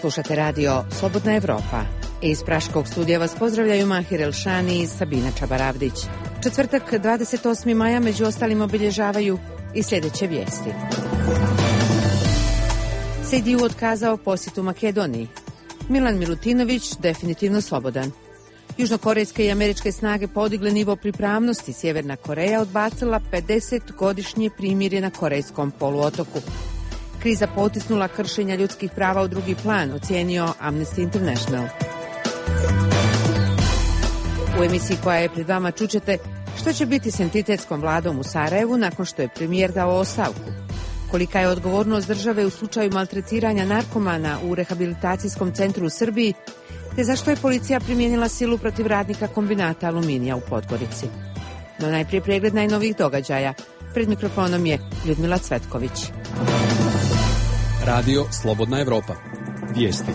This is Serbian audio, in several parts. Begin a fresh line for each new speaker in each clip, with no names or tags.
Slušate radio Slobodna Evropa. Iz Praškog studija vas pozdravljaju Mahir Elšani i Sabina Čabaravdić. Četvrtak, 28. maja, među ostalim obilježavaju i sljedeće vijesti. CDU otkazao posjetu Makedoniji. Milan Milutinović definitivno slobodan. Južnokorejske i američke snage podigle nivo pripravnosti. Sjeverna Koreja odbacila 50-godišnje primirje na korejskom poluotoku. Kriza potisnula kršenja ljudskih prava u drugi plan, ocijenio Amnesty International. U emisiji koja je pred vama čućete što će biti s entitetskom vladom u Sarajevu nakon što je premijer dao ostavku. Kolika je odgovornost države u slučaju maltretiranja narkomana u rehabilitacijskom centru u Srbiji, te zašto je policija primijenila silu protiv radnika kombinata aluminija u Podgorici. No najprije pregled najnovijih događaja. Pred mikrofonom je Ljudmila Cvetković.
Radio Slobodna Evropa. Vijesti.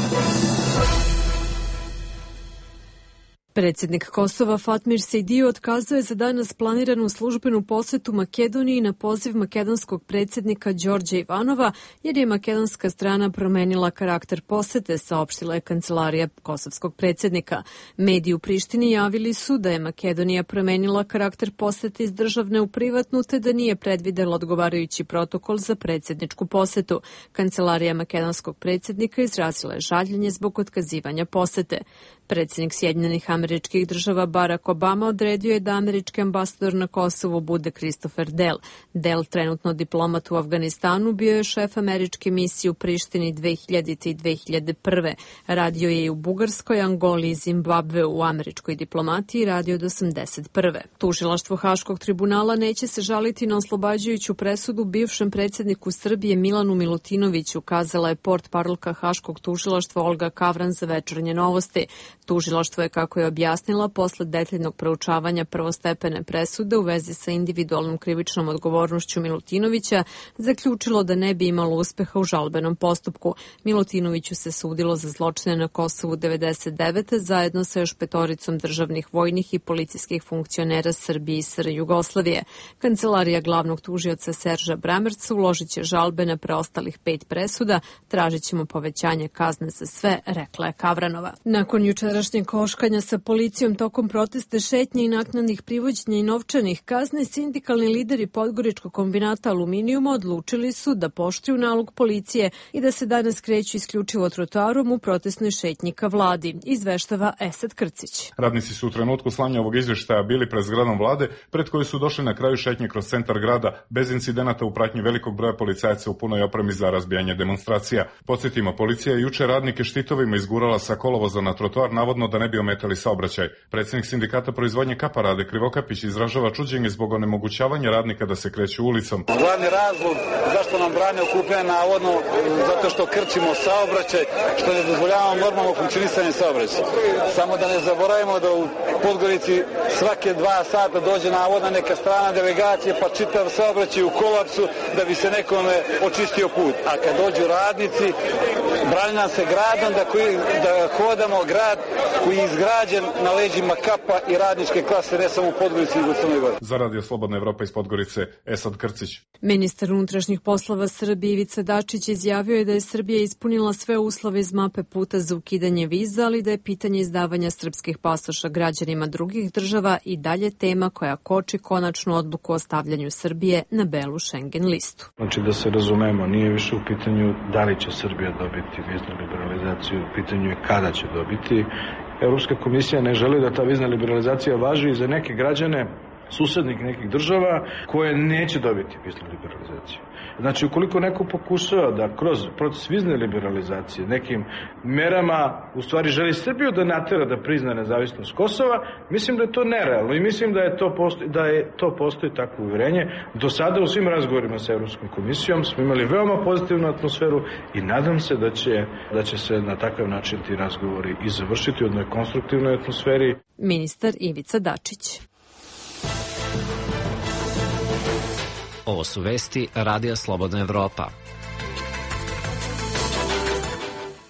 Predsjednik Kosova Fatmir Sejdiu otkazuje za danas planiranu službenu posjetu Makedoniji na poziv makedonskog predsjednika Đorđa Ivanova, jer je makedonska strana promenila karakter posete, saopštila je kancelarija kosovskog predsjednika. Mediji u Prištini javili su da je Makedonija promenila karakter posete iz državne u privatnu, te da nije predvidela odgovarajući protokol za predsjedničku posetu. Kancelarija makedonskog predsjednika izrazila je žaljenje zbog otkazivanja posete. Predsjednik Sjedinjenih Američkih Država Barack Obama odredio je da američki ambasador na Kosovu bude Christopher Dell. Dell, trenutno diplomat u Afganistanu, bio je šef američke misije u Prištini 2000. i 2001. Radio je i u Bugarskoj, Angoli i Zimbabveu u američkoj diplomatiji, radio do 81. Tužilaštvo Haškog tribunala neće se žaliti na oslobađajuću presudu bivšem predsjedniku Srbije Milanu Milutinoviću, kazala je portparolka Haškog tužilaštva Olga Kavran za Večernje novosti. Tužilaštvo je, kako je objasnila, posle detaljnog proučavanja prvostepene presude u vezi sa individualnom krivičnom odgovornošću Milutinovića zaključilo da ne bi imalo uspeha u žalbenom postupku. Milutinoviću se sudilo za zločine na Kosovu 99. zajedno sa još 5 državnih vojnih i policijskih funkcionera Srbije i SR Jugoslavije. Kancelarija glavnog tužioca Serža Bramerca uložit će žalbe na preostalih 5 presuda, tražit ćemo povećanje kazne za sve, rekla je Kavranova. Nakon jučerašnjeg koškanja sa policijom tokom protesta, šetnje i naknadnih privođenja i novčanih kazni, sindikalni lideri Podgoričkog kombinata aluminijuma odlučili su da poštuju nalog policije i da se danas kreću isključivo trotoarom u protestnoj šetnji ka vladi, izveštava Esad Krcić.
Radnici su u trenutku slanja ovog izveštaja bili pred zgradom vlade, pred koju su došli na kraju šetnje kroz centar grada bez incidenata u pratnji velikog broja policajaca u punoj opremi za razbijanje demonstracija. Podsjetimo, policija je juče radnike štitovima izgurala sa kolovoza na trotoar, navodno da ne bi ometali saobraćaj. Predsjednik sindikata proizvodnje kapa Rade Krivokapić izražava čuđenje zbog onemogućavanja radnika da se kreću ulicom.
Glavni razlog zašto nam brane okupljanje navodno zato što krčimo saobraćaj, što ne dozvoljavamo normalno funkcionisanje saobraćaja. Samo da ne zaboravimo da u Podgorici svake 2 sata dođe navodna neka strana delegacija, pa čitav saobraćaj u kolapsu da bi se nekome očistio put. A kad dođu radnici, brani nam se gradom da hodamo grad koji je izgrađen na leđima kapa i radničke klase, ne samo u Podgorici, nego u Crnoj Gori.
Za Radio Slobodna Evropa iz Podgorice, Esad Krcić.
Ministar unutrašnjih poslova Srbije Ivica Dačić izjavio je da je Srbija ispunila sve uslove iz mape puta za ukidanje viza, ali da je pitanje izdavanja srpskih pasoša građanima drugih država i dalje tema koja koči konačnu odluku o stavljanju Srbije na belu Schengen listu.
Znači da se razumemo, nije više u pitanju da li će Srbija dobiti viznu liberalizaciju, u pitanju je kada će dobiti. Europska komisija ne želi da ta vizna liberalizacija važi i za neke građane susednih nekih država koje neće dobiti viznu liberalizaciju. Znači, ukoliko neko pokušava da kroz proces vizne liberalizacije nekim merama u stvari želi Srbiju da natera da prizna nezavisnost Kosova, mislim da je to nerealno i mislim da je to postoji takvo uvjerenje. Do sada u svim razgovorima sa Europskom komisijom smo imali veoma pozitivnu atmosferu i nadam se da će se na takav način ti razgovori i završiti u jednoj konstruktivnoj atmosferi.
Ministar Ivica Dačić.
Ovo su vesti Radija Slobodna Evropa.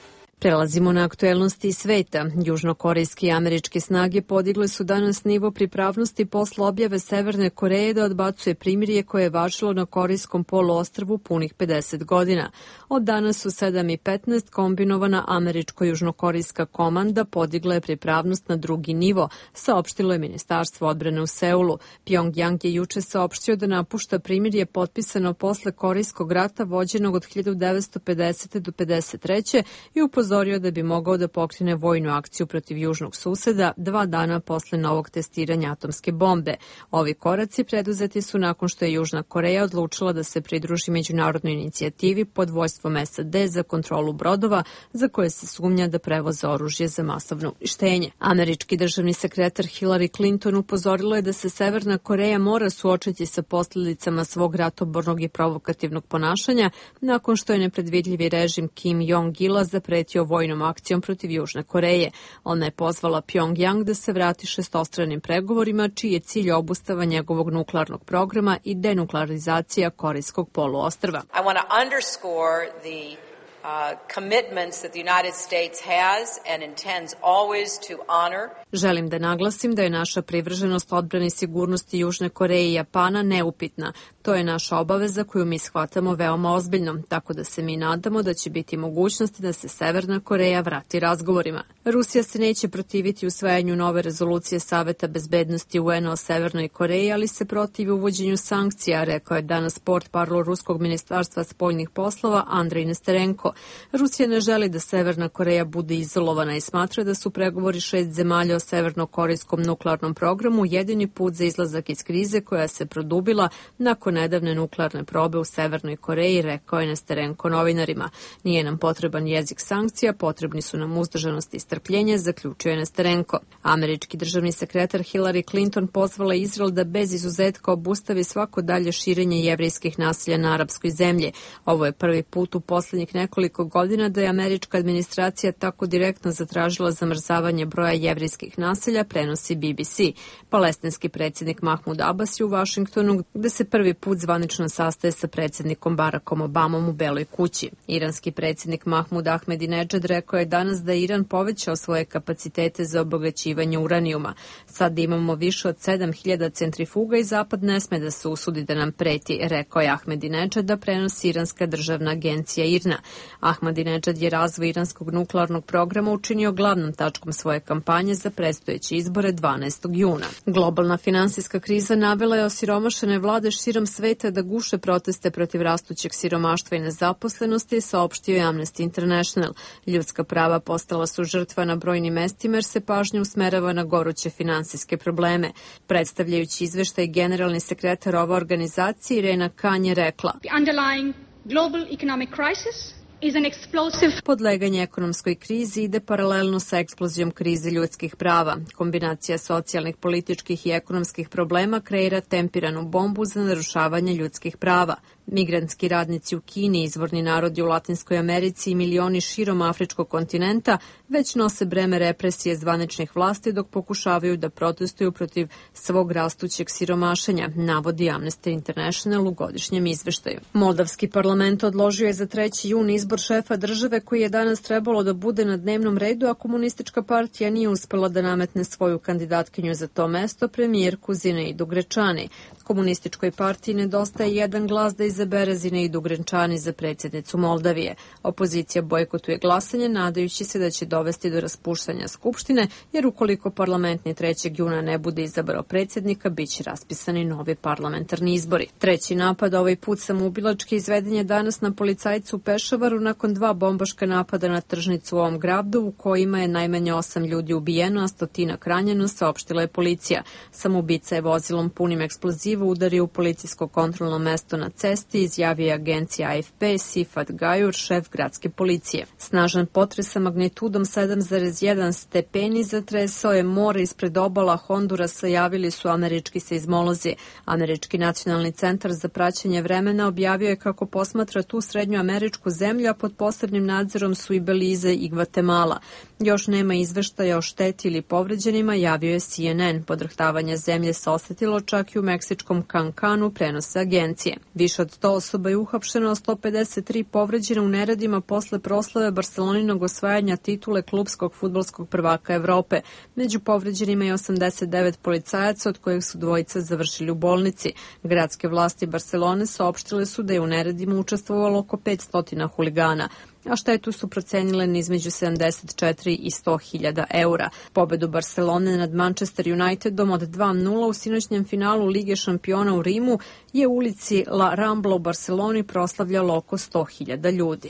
Prelazimo na aktuelnosti sveta. Južnokorejske i američke snage podigle su danas nivo pripravnosti posle objave Severne Koreje da odbacuje primirje koje je važilo na Korejskom poluostrvu punih 50 godina. Od danas u 7:15 kombinovana američko-južnokorejska komanda podigla je pripravnost na drugi nivo, saopštilo je Ministarstvo odbrane u Seulu. Pjongjang je juče saopštio da napušta primirje potpisano posle Korejskog rata vođenog od 1950. do 53. i upozorio da bi mogao da pokrene vojnu akciju protiv južnog suseda 2 dana posle novog testiranja atomske bombe. Ovi koraci preduzeti su nakon što je Južna Koreja odlučila da se pridruži međunarodnoj inicijativi pod vođstvom SAD za kontrolu brodova za koje se sumnja da prevoze oružje za masovno uništenje. Američki državni sekretar Hillary Clinton upozorila je da se Severna Koreja mora suočiti sa posljedicama svog ratobornog i provokativnog ponašanja nakon što je nepredvidljivi režim Kim Jong-ila zapretio vojnom akcijom protiv Južne Koreje. Ona je pozvala Pjongjang da se vrati šestostranim pregovorima, čiji je cilj obustava njegovog nuklearnog programa i denuklearizacija Korejskog poluostrva.
I want to underscore the commitments that the United States has and intends always to honor.
Želim da naglasim da je naša privrženost odbrani sigurnosti Južne Koreje i Japana neupitna. To je naša obaveza koju mi shvatamo veoma ozbiljno, tako da se mi nadamo da će biti mogućnosti da se Severna Koreja vrati razgovorima. Rusija se neće protiviti usvajanju nove rezolucije Saveta bezbednosti UN o Severnoj Koreji, ali se protivi uvođenju sankcija, rekao je danas portparol Ruskog ministarstva spoljnih poslova Andrej Nesterenko. Rusija ne želi da Severna Koreja bude izolovana i smatra da su pregovori 6 zemalja o severnokorejskom nuklearnom programu jedini put za izlazak iz krize koja se produbila nakon nedavne nuklearne probe u Severnoj Koreji, rekao je Nesterenko novinarima. Nije nam potreban jezik sankcija, potrebni su nam uzdržanost i strpljenje, zaključio je Nesterenko. Američki državni sekretar Hillary Clinton pozvala Izrael da bez izuzetka obustavi svako dalje širenje jevrejskih nasilja na arapskoj zemlji. Ovo je prvi put u poslednjih nekoliko godina da je američka administracija tako direktno zatražila zamrzavanje broja jevrejskih naselja, prenosi BBC. Palestinski predsjednik Mahmud Abbas je u Vašingtonu, gde se prvi put zvanično sastaje sa predsjednikom Barackom Obamom u Beloj kući. Iranski predsjednik Mahmud Ahmedinedžad rekao je danas da je Iran povećao svoje kapacitete za obogaćivanje uranijuma. Sad imamo više od 7000 centrifuga i Zapad ne sme da se usudi da nam preti, rekao je Ahmedinedžad, da prenosi iranska državna agencija IRNA. Ahmadinedžad je razvoj iranskog nuklearnog programa učinio glavnom tačkom svoje kampanje za predstojeće izbore 12. juna. Globalna finansijska kriza navela je osiromašene vlade širom sveta da guše proteste protiv rastućeg siromaštva i nezaposlenosti, saopštio je Amnesty International. Ljudska prava postala su žrtva na brojnim mestima jer se pažnja usmerava na goruće finansijske probleme. Predstavljajući izveštaj, generalni sekretar ove organizacije Irena Khan je rekla:
Global economic crisis is an explosive.
Podleganje ekonomskoj krizi ide paralelno sa eksplozijom krize ljudskih prava. Kombinacija socijalnih, političkih i ekonomskih problema kreira tempiranu bombu za narušavanje ljudskih prava. Migrantski radnici u Kini, izvorni narodi u Latinskoj Americi i milioni širom afričkog kontinenta već nose breme represije zvaničnih vlasti dok pokušavaju da protestuju protiv svog rastućeg siromašenja, navodi Amnesty International u godišnjem izveštaju. Moldavski parlament odložio je za 3. jun izbor šefa države koji je danas trebalo da bude na dnevnom redu, a komunistička partija nije uspela da nametne svoju kandidatkinju za to mesto, premijerku Zineidu Grečani. Komunističkoj partiji nedostaje jedan glas da izabere Zineidu Grečani za predsjednicu Moldavije. Opozicija bojkotuje glasanje, nadajući se da će dovesti do raspuštanja Skupštine, jer ukoliko parlament ni 3. juna ne bude izabrao predsjednika, bit će raspisani novi parlamentarni izbori. Treći napad, ovaj put samoubilački, izveden je danas na policajcu u Pešavaru nakon 2 bombaška napada na tržnicu u ovom gradu, u kojima je najmanje 8 ljudi ubijeno, a 100 ranjeno, saopštila je policija. Samoubica je vozilom punim eksploziva udario u policijsko kontrolno mesto na cesti, izjavio je agencija AFP Sifat Gajur, šef gradske policije. Snažan potres sa magnitudom 7,1 stepeni zatresao je more ispred obala Hondurasa, javili su američki seizmolozi. Američki nacionalni centar za praćenje vremena objavio je kako posmatra tu srednjoameričku zemlju, a pod posebnim nadzorom su i Belize i Gvatemala. Još nema izveštaja o šteti ili povređenima, javio je CNN. Podrhtavanje zemlje se osetilo čak i u meksičkom Cancanu, prenose agencije. Više od 100 osoba je uhapšeno, a 153 povređeno u neredima posle proslave Barceloninog osvajanja titule klubskog fudbalskog prvaka Evrope. Među povređenima je 89 policajaca, od kojih su dvojica završili u bolnici. Gradske vlasti Barcelone saopštile su da je u neredima učestvovalo oko 500 huligana, a štetu su procenile na između 74 i 100.000 eura. Pobedu Barcelone nad Manchester Unitedom od 2-0 u sinoćnjem finalu Lige šampiona u Rimu je u ulici La Rambla u Barceloni proslavljalo oko 100.000 ljudi.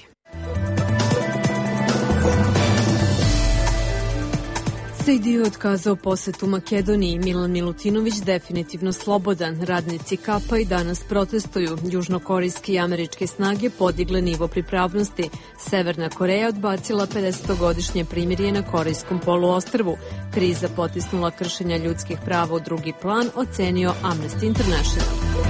Sejdi je otkazao posetu Makedoniji. Milan Milutinović definitivno slobodan. Radnici Kapa i danas protestuju. Južnokorejske i američke snage podigle nivo pripravnosti. Severna Koreja odbacila 50-godišnje primirje na Korejskom poluostrvu. Kriza potisnula kršenja ljudskih prava u drugi plan, ocenio Amnesty International.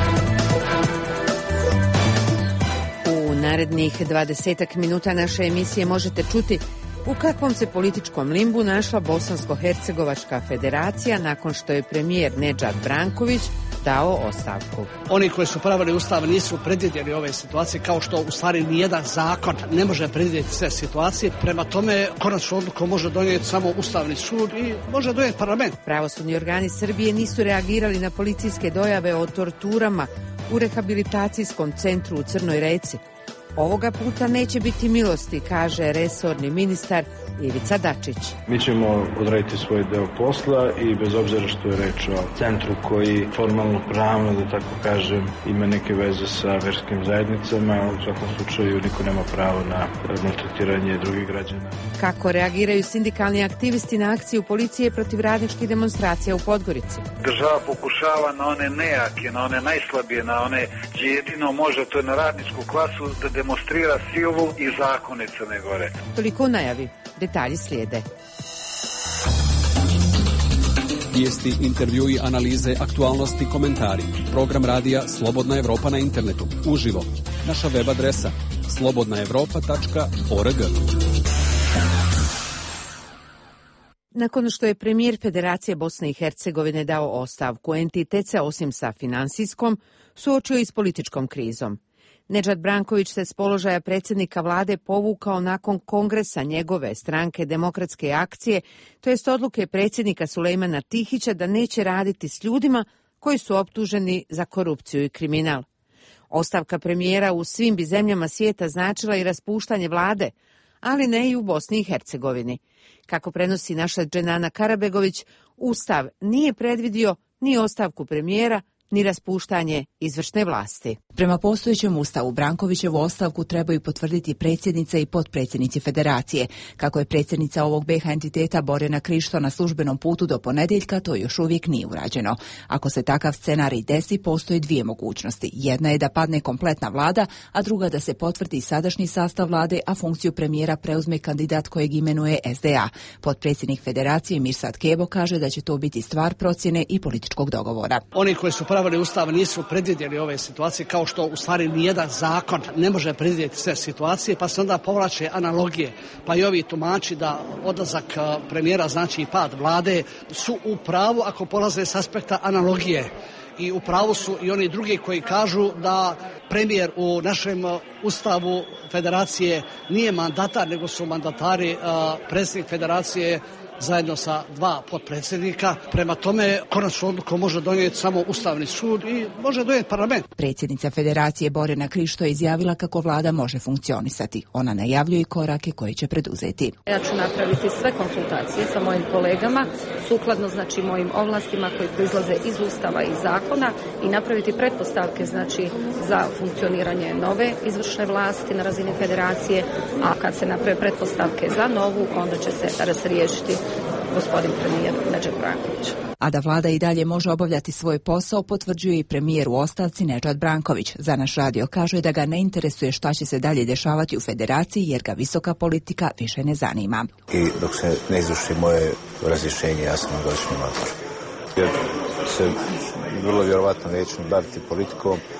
U narednih 20 minuta naše emisije možete čuti u kakvom se političkom limbu našla Bosansko-Hercegovačka federacija nakon što je premijer Nedžad Branković dao ostavku.
Oni koji su pravili ustav nisu predvidjeli ove situacije, kao što u stvari nijedan zakon ne može predvidjeti sve situacije. Prema tome, konačnu odluku može donijeti samo Ustavni sud i može donijeti parlament.
Pravosudni organi Srbije nisu reagirali na policijske dojave o torturama u rehabilitacijskom centru u Crnoj Reci. Ovoga puta neće biti milosti, kaže resorni ministar Ivica Dačić.
Mi ćemo odraditi svoj deo posla i bez obzira što je reč o centru koji formalno pravno, da tako kažem, ima neke veze sa verskim zajednicama, u svakom slučaju niko nema pravo na maltretiranje drugih građana.
Kako reagiraju sindikalni aktivisti na akciju policije protiv radničkih demonstracija u Podgorici?
Država pokušava na one nejake, na one najslabije, na one gdje jedino može, to je na radničku klasu, da demonstrira silu i zakone Crne Gore.
Toliko u najavi. Detalji slijede.
Vijesti, intervjui, analize, aktualnosti, komentari. Program radija Slobodna Evropa na internetu. Uživo. Naša web adresa slobodnaevropa.org.
Nakon što je premijer Federacije Bosne i Hercegovine dao ostavku, entitet se osim sa finansijskom suočio i s političkom krizom. Nedžad Branković se s položaja predsjednika vlade povukao nakon kongresa njegove stranke Demokratske akcije, to jest odluke predsjednika Sulejmana Tihića da neće raditi s ljudima koji su optuženi za korupciju i kriminal. Ostavka premijera u svim bi zemljama svijeta značila i raspuštanje vlade, ali ne i u Bosni i Hercegovini. Kako prenosi naša Dženana Karabegović, Ustav nije predvidio ni ostavku premijera, ni raspuštanje izvršne vlasti.
Prema postojećem ustavu, Brankovićevu ostavku trebaju potvrditi predsjednica i potpredsjednici federacije. Kako je predsjednica ovog BiH entiteta Borjana Krišto na službenom putu do ponedjeljka, to još uvijek nije urađeno. Ako se takav scenarij desi, postoje dvije mogućnosti. Jedna je da padne kompletna vlada, a druga da se potvrdi sadašnji sastav vlade, a funkciju premijera preuzme kandidat kojeg imenuje SDA. Potpredsjednik federacije Mirsad Kebo kaže da će to biti stvar procjene i političkog dogovora.
Oni koji su pravili ustav nisu predvidjeli ove situacije, kao što u stvari nijedan zakon ne može predvidjeti sve situacije, pa se onda povlače analogije. Pa i ovi tumači da odlazak premijera znači i pad vlade su u pravu ako polaze s aspekta analogije. I u pravu su i oni drugi koji kažu da premijer u našem ustavu federacije nije mandatar, nego su mandatari predsjednik federacije zajedno sa dva potpredsjednika. Prema tome, konačnu odluku može donijeti samo Ustavni sud i može donijeti parlament.
Predsjednica federacije Borjana Krišto je izjavila kako vlada može funkcionisati. Ona najavljuje i korake koje će preduzeti.
Ja ću napraviti sve konsultacije sa mojim kolegama, sukladno znači mojim ovlastima koji proizlaze iz Ustava i zakona i napraviti pretpostavke znači za funkcioniranje nove izvršne vlasti na razini federacije, a kad se naprave pretpostavke za novu, onda će se razriješiti gospodin premijer Nedžad Branković.
A da vlada i dalje može obavljati svoj posao, potvrđuje i premijer u ostavci Nedžad Branković. Za naš radio kaže da ga ne interesuje šta će se dalje dešavati u federaciji, jer ga visoka politika više ne zanima.
I dok se ne izvrši moje razrješenje, ja sam na godišnjem odmoru. Jer se vrlo vjerovatno neću baviti politikom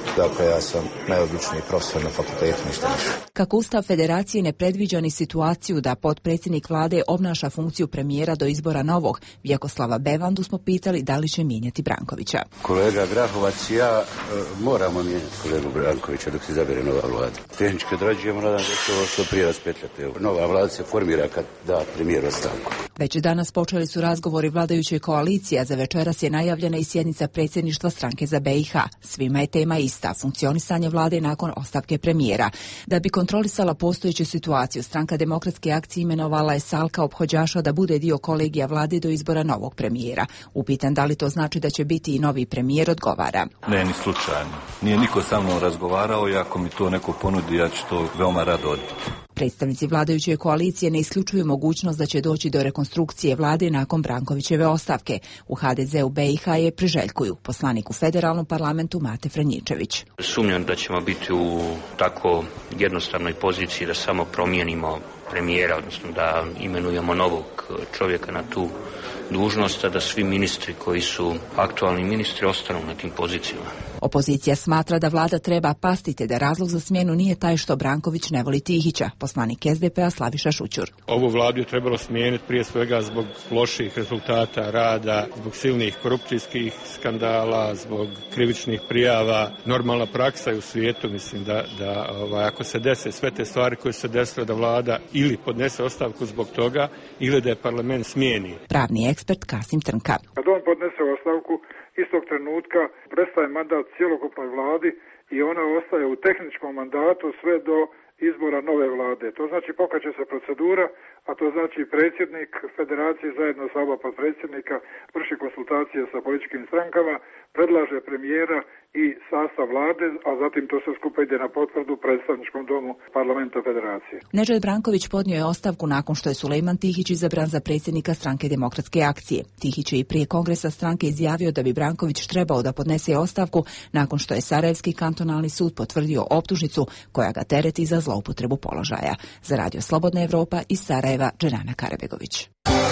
Dakle, ja sam najobičniji profesor na fakultetu, ništa više.
Kako Ustav Federacije ne predviđa ni situaciju da potpredsjednik vlade obnaša funkciju premijera do izbora novog, Vjekoslava Bevandu smo pitali da li će mijenjati Brankovića.
Kolega Grahovac i ja moramo mijenjati kolegu Brankovića dok se izabere nova vlada. Tehnički odrađujemo, nadam da će ovo što prije raspetljati. Nova vlada se formira kad da premijer ostavku.
Već danas počeli su razgovori vladajućoj koaliciji, a za večeras je najavljena i sjednica predsjedništva stranke za BiH. Svima je tema ista, funkcionisanje vlade nakon ostavke premijera. Da bi kontrolisala postojeću situaciju, stranka Demokratske akcije imenovala je Salka Ophođaša da bude dio kolegija vlade do izbora novog premijera. Upitan da li to znači da će biti i novi premijer, odgovara.
Ne, ni slučajno. Nije niko sa mnom razgovarao i ako mi to neko ponudi, ja ću to veoma rado odbiti.
Predstavnici vladajuće koalicije ne isključuju mogućnost da će doći do rekonstrukcije vlade nakon Brankovićeve ostavke. U HDZ-u BiH je priželjkuju. Poslanik u federalnom parlamentu Mate Franjičević.
Sumnjam da ćemo biti u tako jednostavnoj poziciji da samo promijenimo premijera, odnosno da imenujemo novog čovjeka na tu dužnost, a da svi ministri koji su aktualni ministri ostanu na tim pozicijama.
Opozicija smatra da vlada treba pastiti, da razlog za smjenu nije taj što Branković ne voli Tihića. Poslanik SDP-a Slaviša Šućur.
Ovu vladu je trebalo smijeniti prije svega zbog loših rezultata rada, zbog silnih korupcijskih skandala, zbog krivičnih prijava. Normalna praksa je u svijetu, mislim da ako se dese sve te stvari koje se desile, da vlada ili podnese ostavku zbog toga ili da je parlament smijeni.
Pravni ekspert Kasim Trnka.
Kad on podnese ostavku, istog trenutka prestaje mandat cjelokupnoj vladi i ona ostaje u tehničkom mandatu sve do izbora nove vlade. To znači pokreće se procedura, a to znači predsjednik federacije zajedno sa oba potpredsjednika vrši konsultacije sa političkim strankama, predlaže premijera i sastav vlade, a zatim to sve skupa ide na potvrdu predstavničkom domu parlamenta federacije.
Nedžad Branković podnio je ostavku nakon što je Sulejman Tihić izabran za predsjednika stranke Demokratske akcije. Tihić je i prije kongresa stranke izjavio da bi Branković trebao da podnese ostavku nakon što je Sarajevski kantonalni sud potvrdio optužnicu koja ga tereti za zloupotrebu položaja. Za Radio Slobodna Evropa iz Sarajeva, Dženana Karabegović.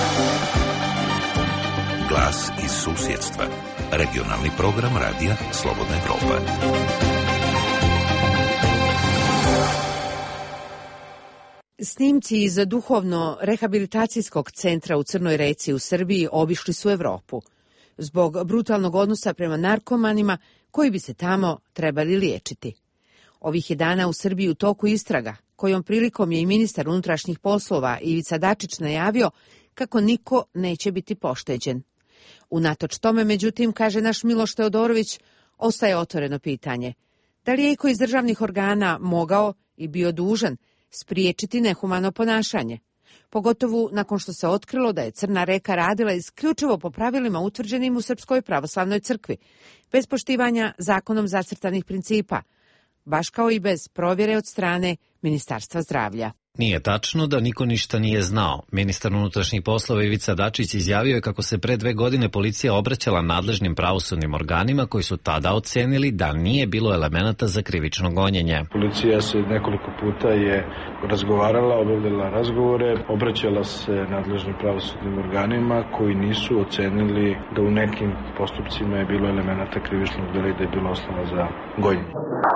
Glas iz susjedstva. Regionalni program Radija Slobodna Evropa.
Snimci iz duhovno-rehabilitacijskog centra u Crnoj Reci u Srbiji obišli su Evropu zbog brutalnog odnosa prema narkomanima koji bi se tamo trebali liječiti. Ovih je dana u Srbiji u toku istraga, kojom prilikom je i ministar unutrašnjih poslova Ivica Dačić najavio kako niko neće biti pošteđen. Unatoč tome, međutim, kaže naš Miloš Teodorović, ostaje otvoreno pitanje. Da li je iko iz državnih organa mogao i bio dužan spriječiti nehumano ponašanje? Pogotovo nakon što se otkrilo da je Crna Reka radila isključivo po pravilima utvrđenim u Srpskoj pravoslavnoj crkvi, bez poštivanja zakonom zacrtanih principa, baš kao i bez provjere od strane Ministarstva zdravlja.
Nije tačno da niko ništa nije znao. Ministar unutrašnjih poslova Ivica Dačić izjavio je kako se pre 2 godine policija obraćala nadležnim pravosudnim organima koji su tada ocenili da nije bilo elemenata za krivično gonjenje.
Policija se nekoliko puta je razgovarala, obavljala razgovore, obraćala se nadležnim pravosudnim organima koji nisu ocenili da u nekim postupcima je bilo elemenata krivičnog dela i da je bilo osnova za gonjenje.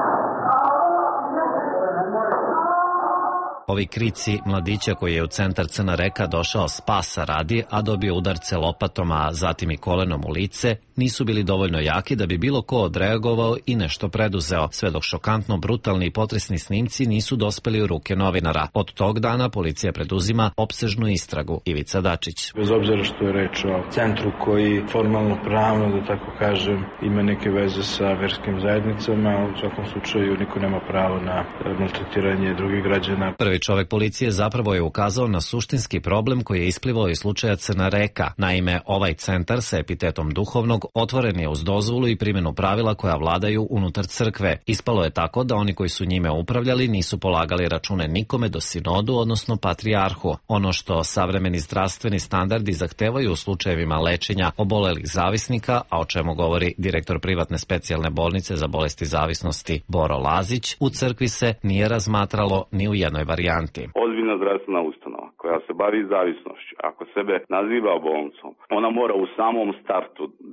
Ovi krici mladića koji je u centar Crna Reka došao spasa radi, a dobio udarce lopatom, a zatim i kolenom u lice, nisu bili dovoljno jaki da bi bilo ko odreagovao i nešto preduzeo, sve dok šokantno brutalni i potresni snimci nisu dospeli u ruke novinara. Od tog dana policija preduzima opsežnu istragu. Ivica Dačić.
Bez obzira što je reč o centru koji formalno pravno, da tako kažem, ima neke veze sa verskim zajednicama, u svakom slučaju niko nema pravo na maltretiranje drugih građana.
Prvi čovek policije zapravo je ukazao na suštinski problem koji je isplivao iz slučaja Crna Reka. Naime, ovaj centar sa epitetom duhovnog otvoren je uz dozvolu i primjenu pravila koja vladaju unutar crkve. Ispalo je tako da oni koji su njime upravljali nisu polagali račune nikome do sinodu, odnosno patrijarhu. Ono što savremeni zdravstveni standardi zahtevaju u slučajevima lečenja obolelih zavisnika, a o čemu govori direktor privatne specijalne bolnice za bolesti zavisnosti Boro Lazić, u crkvi se nije razmatralo ni u jednoj varijanti.
Ozbiljna zdravstvena ustanova koja se bavi zavisnošću, ako sebe naziva bolnicom, ona mora u samom startu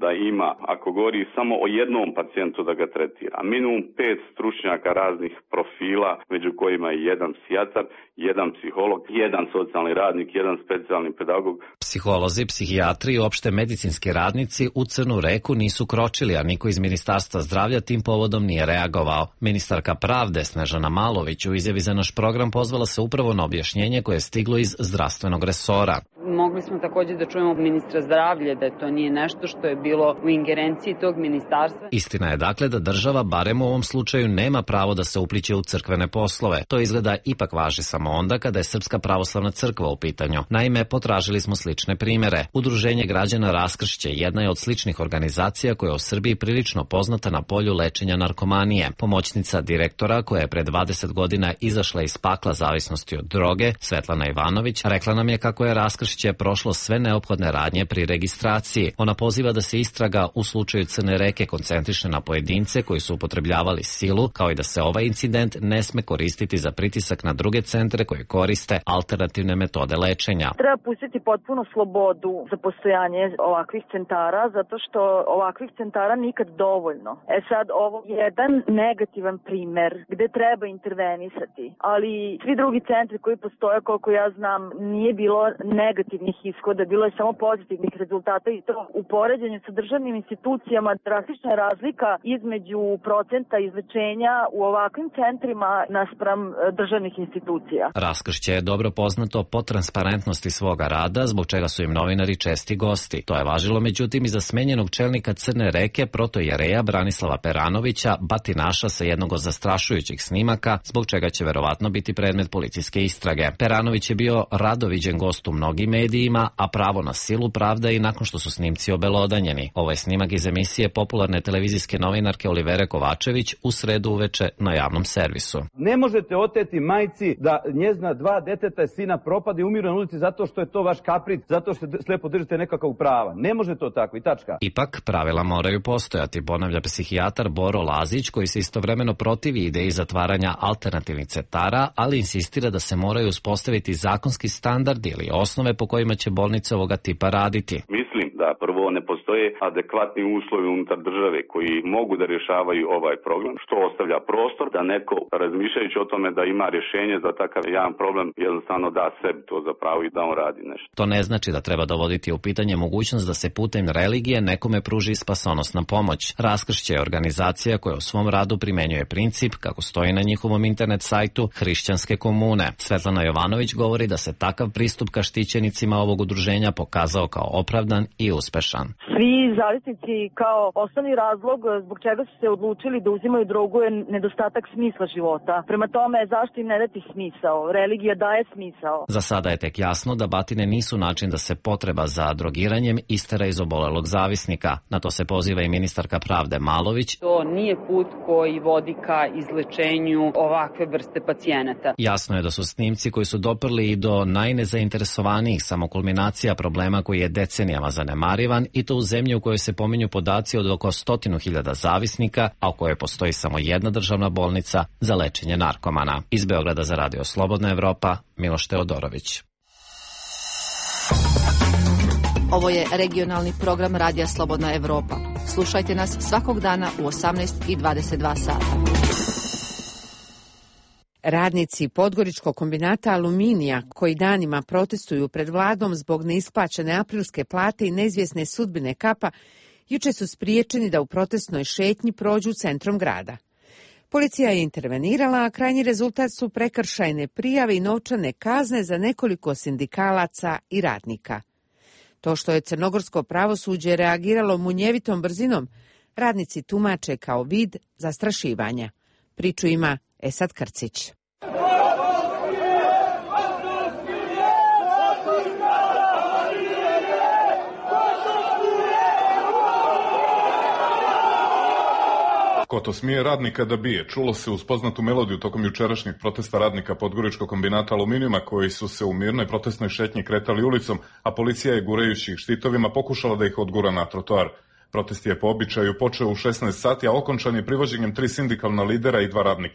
da ima, ako govori samo o jednom pacijentu da ga tretira, minimum 5 stručnjaka raznih profila, među kojima je jedan psihijatar, jedan psiholog, jedan socijalni radnik, jedan specijalni pedagog.
Psiholozi, psihijatri i opšte medicinski radnici u Crnu Reku nisu kročili, a niko iz Ministarstva zdravlja tim povodom nije reagovao. Ministarka pravde Snežana Malović u izjavi za naš program pozvala se upravo na objašnjenje koje je stiglo iz zdravstvenog resora.
Mogli smo također da čujemo ministra zdravlja da to nije nešto što je bilo u ingerenciji tog ministarstva.
Istina je dakle da država, barem u ovom slučaju, nema pravo da se upliće u crkvene poslove. To izgleda ipak važi samo onda kada je Srpska pravoslavna crkva u pitanju. Naime, potražili smo slične primere. Udruženje građana Raskršće jedna je od sličnih organizacija koja je u Srbiji prilično poznata na polju lečenja narkomanije. Pomoćnica direktora koja je pre 20 godina izašla iz pakla zavisnosti od droge, Svetlana Ivanović, rekla nam je kako je Raskršće prošlo sve neophodne radnje pri registraciji. Ona poziva da se istraga u slučaju Crne Reke koncentriše na pojedince koji su upotrebljavali silu, kao i da se ovaj incident ne sme koristiti za pritisak na druge centre koji koriste alternativne metode lečenja.
Treba pustiti potpuno slobodu za postojanje ovakvih centara, zato što ovakvih centara nikad dovoljno. Sad ovo je jedan negativan primer gde treba intervenisati, ali svi drugi centri koji postoje, koliko ja znam, nije bilo negativnih ishoda, bilo je samo pozitivnih rezultata i to u poređenju sa državnim institucijama drastična je razlika između procenta izlečenja u ovakvim centrima naspram državnih institucija.
Raskršće je dobro poznato po transparentnosti svoga rada, zbog čega su im novinari česti gosti. To je važilo međutim i za smenjenog čelnika Crne Reke, protojereja Branislava Peranovića, batinaša sa jednog od zastrašujućih snimaka, zbog čega će verovatno biti predmet policijske istrage. Peranović je bio rado viđen gost u mnogim medijima, a pravo na silu pravda i nakon što su snimci obelodanjeni. Ovo je snimak iz emisije popularne televizijske novinarke Olivere Kovačević u sredu uveče na javnom servisu.
Ne možete oteti majci da njezna 2 deteta sina propade i umiru na ulici zato što je to vaš kapric, zato što slepo držite nekakav prava. Ne može to tako i tačka.
Ipak pravila moraju postojati, ponavlja psihijatar Boro Lazić, koji se istovremeno protivi ideji zatvaranja alternativnih centara, ali insistira da se moraju uspostaviti zakonski standardi ili osnove po kojima će bolnice ovoga tipa raditi.
Mislim da prvo ne postoje adekvatni uslovi unutar države koji mogu da rješavaju ovaj problem, što ostavlja prostor da neko, razmišljajući o tome da ima rješenje za takav jedan problem, jednostavno da sebi to za pravo i da on radi nešto.
To ne znači da treba dovoditi u pitanje mogućnost da se putem religije nekome pruži spasonosna pomoć. Raskršće je organizacija koja u svom radu primenjuje princip, kako stoji na njihovom internet sajtu, hrišćanske komune. Svetlana Jovanović govori da se takav pristup ka štićenicima ovog udruženja pokazao kao opravdan i uspešan.
Svi zavisnici kao osnovni razlog zbog čega su se odlučili da uzimaju drogu je nedostatak smisla života. Prema tome, zašto im ne dati smisao? Religija daje smisao.
Za sada je tek jasno da batine nisu način da se potreba za drogiranjem istera iz obolelog zavisnika. Na to se poziva i ministarka pravde Malović.
To nije put koji vodi ka izlečenju ovakve vrste pacijenata.
Jasno je da su snimci koji su doprli i do najnezainteresovanijih samo kulminacija problema koji je decenijama zanemarivan i to u zemlji u kojoj se pominju podaci od oko 100.000 zavisnika, a u kojoj postoji samo jedna državna bolnica za lečenje narkomana. Iz Beograda za Radio Slobodna Evropa, Miloš Teodorović.
Ovo je regionalni program Radija Slobodna Evropa. Slušajte nas svakog dana u 18:22 sata.
Radnici Podgoričkog kombinata aluminija, koji danima protestuju pred vladom zbog neisplaćene aprilske plate i neizvjesne sudbine Kapa, juče su spriječeni da u protestnoj šetnji prođu centrom grada. Policija je intervenirala, a krajnji rezultat su prekršajne prijave i novčane kazne za nekoliko sindikalaca i radnika. To što je crnogorsko pravosuđe reagiralo munjevitom brzinom, radnici tumače kao vid zastrašivanja. Priču ima Esad Krcić.
Ko to smije radnika da bije? Čulo se uz poznatu melodiju tokom jučerašnjeg protesta radnika Podgoričkog kombinata aluminijuma koji su se u mirnoj protestnoj šetnji kretali ulicom, a policija je gurajući ih štitovima pokušala da ih odgura na trotoar. Protest je po običaju počeo u 16 sati, a okončan je privođenjem 3 sindikalna lidera i 2 radnika.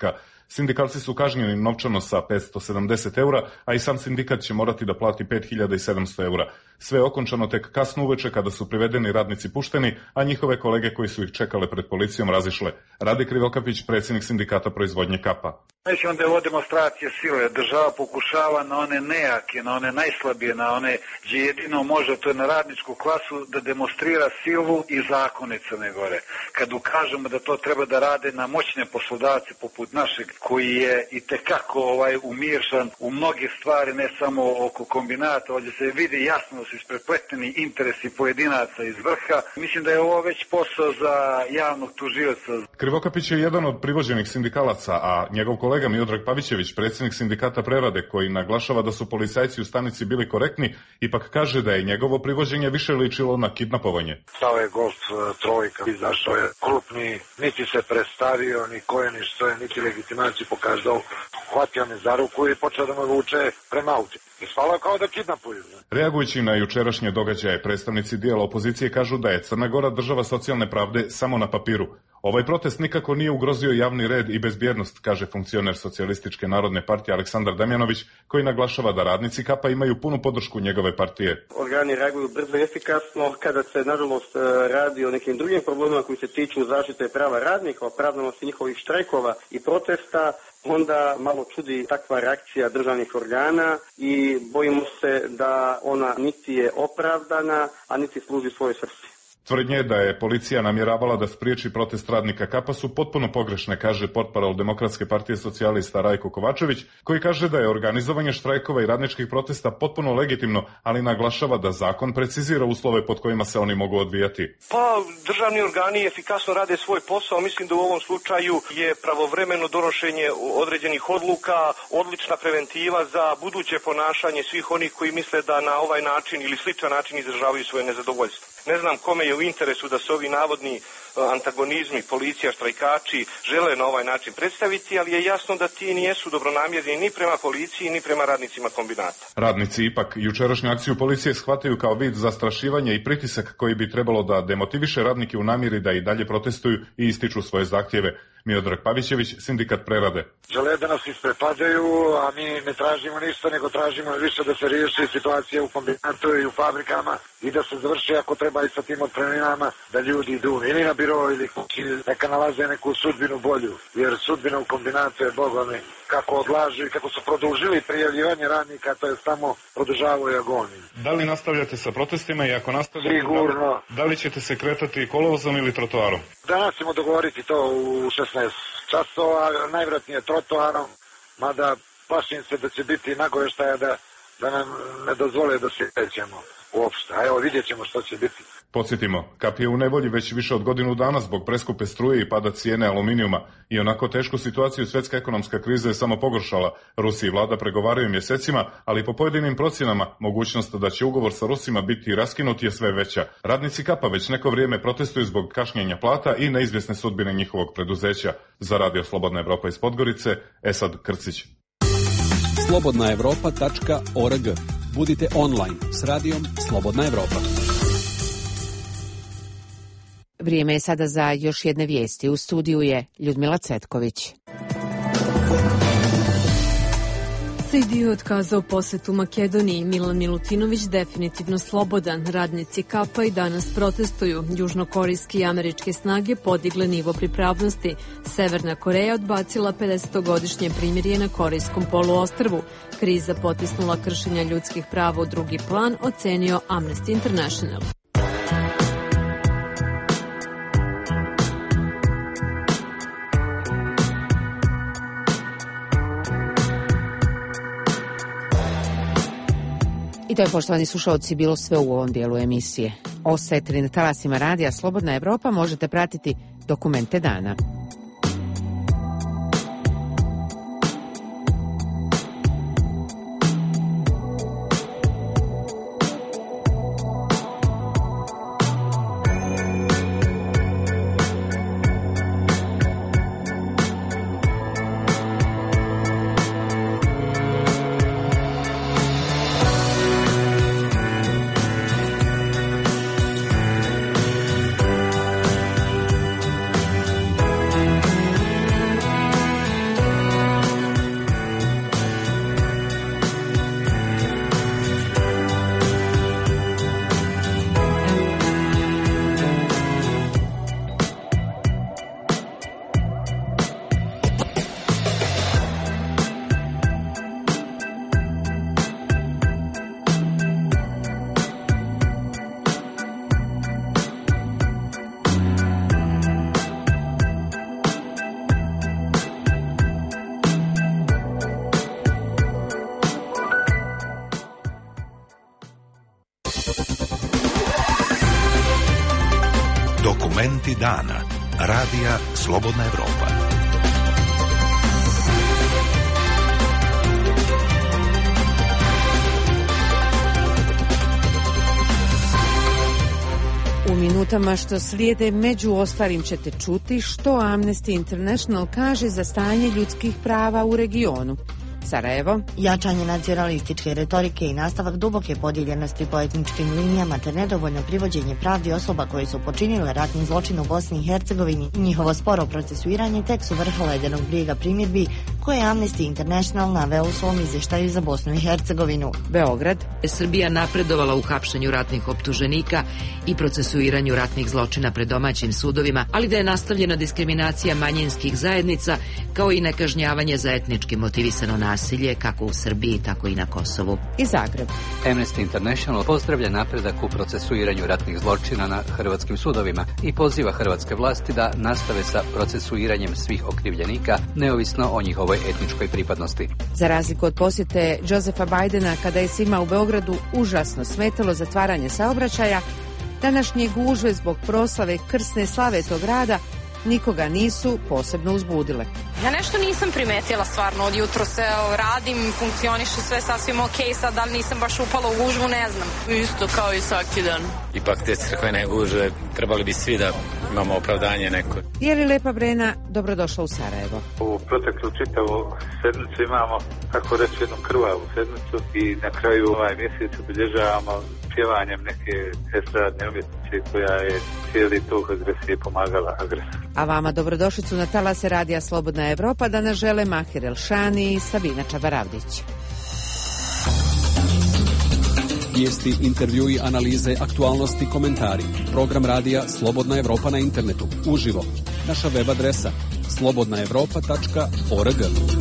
Sindikalci su kažnjeni novčano sa 570 eura, a i sam sindikat će morati da plati 5700 eura. Sve je okončano tek kasno uveče kada su privedeni radnici pušteni, a njihove kolege koji su ih čekale pred policijom razišle. Rade Krivokapić, predsjednik sindikata proizvodnje kapa.
Nećemo da je ovo demonstracija sile. Država pokušava na one nejake, na one najslabije, na one gdje jedino može, to je na radničku klasu, da demonstrira silu i zakone Crne Gore. Kad ukažemo da to treba da rade na moćne poslodavce poput našeg, koji je i tekako umiješan u mnoge stvari, ne samo oko kombinata, ovdje se vidi jasno da su isprepleteni interesi pojedinaca iz vrha. Mislim da je ovo već posao za javnog tužioca.
Krivokapić je jedan od privođenih sindikalaca, a njegov kolega Miodrag Pavićević, predsjednik sindikata prerade, koji naglašava da su policajci u stanici bili korektni, ipak kaže da je njegovo privođenje više ličilo na kidnapovanje.
Stao je Golf trojka, izašao je krupni, niti se predstavio, ni ko je, ni što je, niti legitimaciju pokazao, hvatio me za ruku i počeo da me vuče prema autu. Ispalo kao da kidnapuju.
Reagujući na jučerašnje događaje, predstavnici dijela opozicije kažu da je Crna Gora država socijalne pravde samo na papiru. Ovaj protest nikako nije ugrozio javni red i bezbjednost, kaže funkcioner Socijalističke narodne partije Aleksandar Damjanović, koji naglašava da radnici Kapa imaju punu podršku njegove partije.
Organi reaguju brzo i efikasno kada se, nažalost, radi o nekim drugim problemima koji se tiču zaštite prava radnika, opravdanosti njihovih štrajkova i protesta. Onda malo čudi takva reakcija državnih organa i bojimo se da ona niti je opravdana, a niti služi svojoj svrsi.
Tvrdnje da je policija namjeravala da spriječi protest radnika Kapa su potpuno pogrešne, kaže portparol Demokratske partije socijalista Rajko Kovačević, koji kaže da je organizovanje štrajkova i radničkih protesta potpuno legitimno, ali naglašava da zakon precizira uslove pod kojima se oni mogu odvijati.
Pa državni organi efikasno rade svoj posao, mislim da u ovom slučaju je pravovremeno donošenje određenih odluka, odlična preventiva za buduće ponašanje svih onih koji misle da na ovaj način ili sličan način izražavaju svoje nezadovoljstvo. Ne znam kome je u interesu da se ovi navodni antagonizmi, policija, štrajkači žele na ovaj način predstaviti, ali je jasno da ti nijesu dobronamjerni ni prema policiji, ni prema radnicima kombinata.
Radnici ipak jučerašnju akciju policije shvataju kao vid zastrašivanja i pritisak koji bi trebalo da demotiviše radnike u namjeri da i dalje protestuju i ističu svoje zahtjeve. Miodrag Pavićević, sindikat prerade.
Žele da nas isprepadaju, a mi ne tražimo ništa, nego tražimo više da se riješi situacija u kombinatu i u fabrikama i da se završi ako treba i sa tim otpremninama, da ljudi idu ili na biro ili kući, neka nalaze neku sudbinu bolju, jer sudbina u kombinatu je bogami kako odlažu i kako su produžili prijavljivanje radnika, to je samo produžavaju agoniju.
Da li nastavljate sa protestima i ako nastavljate,
sigurno.
Da li ćete se kretati kolovozom ili trotoarom?
Danas ćemo dogovoriti to u 16 časova, najvjerojatnije trotoarom, mada plašim se da će biti nagoveštaja da nam ne dozvole da se krećemo uopšte. A evo vidjet ćemo što će biti.
Podsjetimo, Kap je u nevolji već više od godinu dana zbog preskupe struje i pada cijene aluminijuma i onako tešku situaciju svjetska ekonomska kriza je samo pogoršala. Rusi i vlada pregovaraju mjesecima, ali po pojedinim procjenama mogućnost da će ugovor sa Rusima biti raskinut je sve veća. Radnici Kapa već neko vrijeme protestuju zbog kašnjenja plata i neizvjesne sudbine njihovog preduzeća. Za Radio Slobodna Evropa iz Podgorice, Esad Krcić.
slobodnaevropa.org. Budite online s radijom Slobodna Evropa.
Vrijeme je sada za još jedne vijesti. U studiju je Ljudmila Cvetković.
SID je otkazao posjetu Makedoniji. Milan Milutinović definitivno slobodan. Radnici Kapa i danas protestuju. Južnokorejske i američke snage podigle nivo pripravnosti. Severna Koreja odbacila 50-godišnje primirje na Korejskom poluostrvu. Kriza potisnula kršenja ljudskih prava u drugi plan, ocenio Amnesty International.
I to je, poštovani slušalci, bilo sve u ovom dijelu emisije. Ostajete na talasima radija Slobodna Evropa, možete pratiti dokumente dana.
Dokumenti dana. Radija Slobodna Evropa.
U minutama što slijede među ostalim ćete čuti što Amnesty International kaže za stanje ljudskih prava u regionu. Sarajevo.
Jačanje nacionalističke retorike i nastavak duboke podijeljenosti po etničkim linijama te nedovoljno privođenje pravdi osoba koje su počinile ratni zločin u Bosni i Hercegovini, njihovo sporo procesuiranje tek su vrh ledenog brijega primjedbi koje je Amnesty International naveo u svom izvještaju za Bosnu i Hercegovinu.
Beograd.
Srbija napredovala u hapšenju ratnih optuženika i procesuiranju ratnih zločina pred domaćim sudovima, ali da je nastavljena diskriminacija manjinskih zajednica kao i nekažnjavanje za etnički motivisano nasilje kako u Srbiji, tako i na Kosovu.
I Zagreb.
Amnesty International pozdravlja napredak u procesuiranju ratnih zločina na hrvatskim sudovima i poziva hrvatske vlasti da nastave sa procesuiranjem svih okrivljenika, neovisno o njihovoj etničkoj pripadnosti.
Za razliku od posjete Josefa Bidena kada je svima u Beogradu užasno smetalo zatvaranje saobraćaja, današnje gužve zbog proslave krsne slave tog grada nikoga nisu posebno uzbudile.
Ja nešto nisam primetila stvarno, od jutro se radim, funkcioniše sve sasvim okej, sad da li nisam baš upala u gužvu, ne znam.
Isto kao i svaki dan. Ipak te crkvene gužve, trebali bi svi da imamo opravdanje neko.
Je li Lepa Brena dobrodošla u Sarajevo?
U proteklu čitavu sedmicu imamo, tako reći, jednu krvavu sedmicu i na kraju ovaj mjesec obilježavamo pjevanjem neke estradne umjetnice koja je cijeli tog agresije pomagala agresor.
A vama dobrodošlicu na talase Radija Slobodna Evropa da nas žele Mahir Elšani i Sabina Čabaravdić.
Vijesti, intervjui, analize, aktualnosti, komentari. Program radija Slobodna Evropa na internetu. Uživo. Naša web adresa slobodnaevropa.org.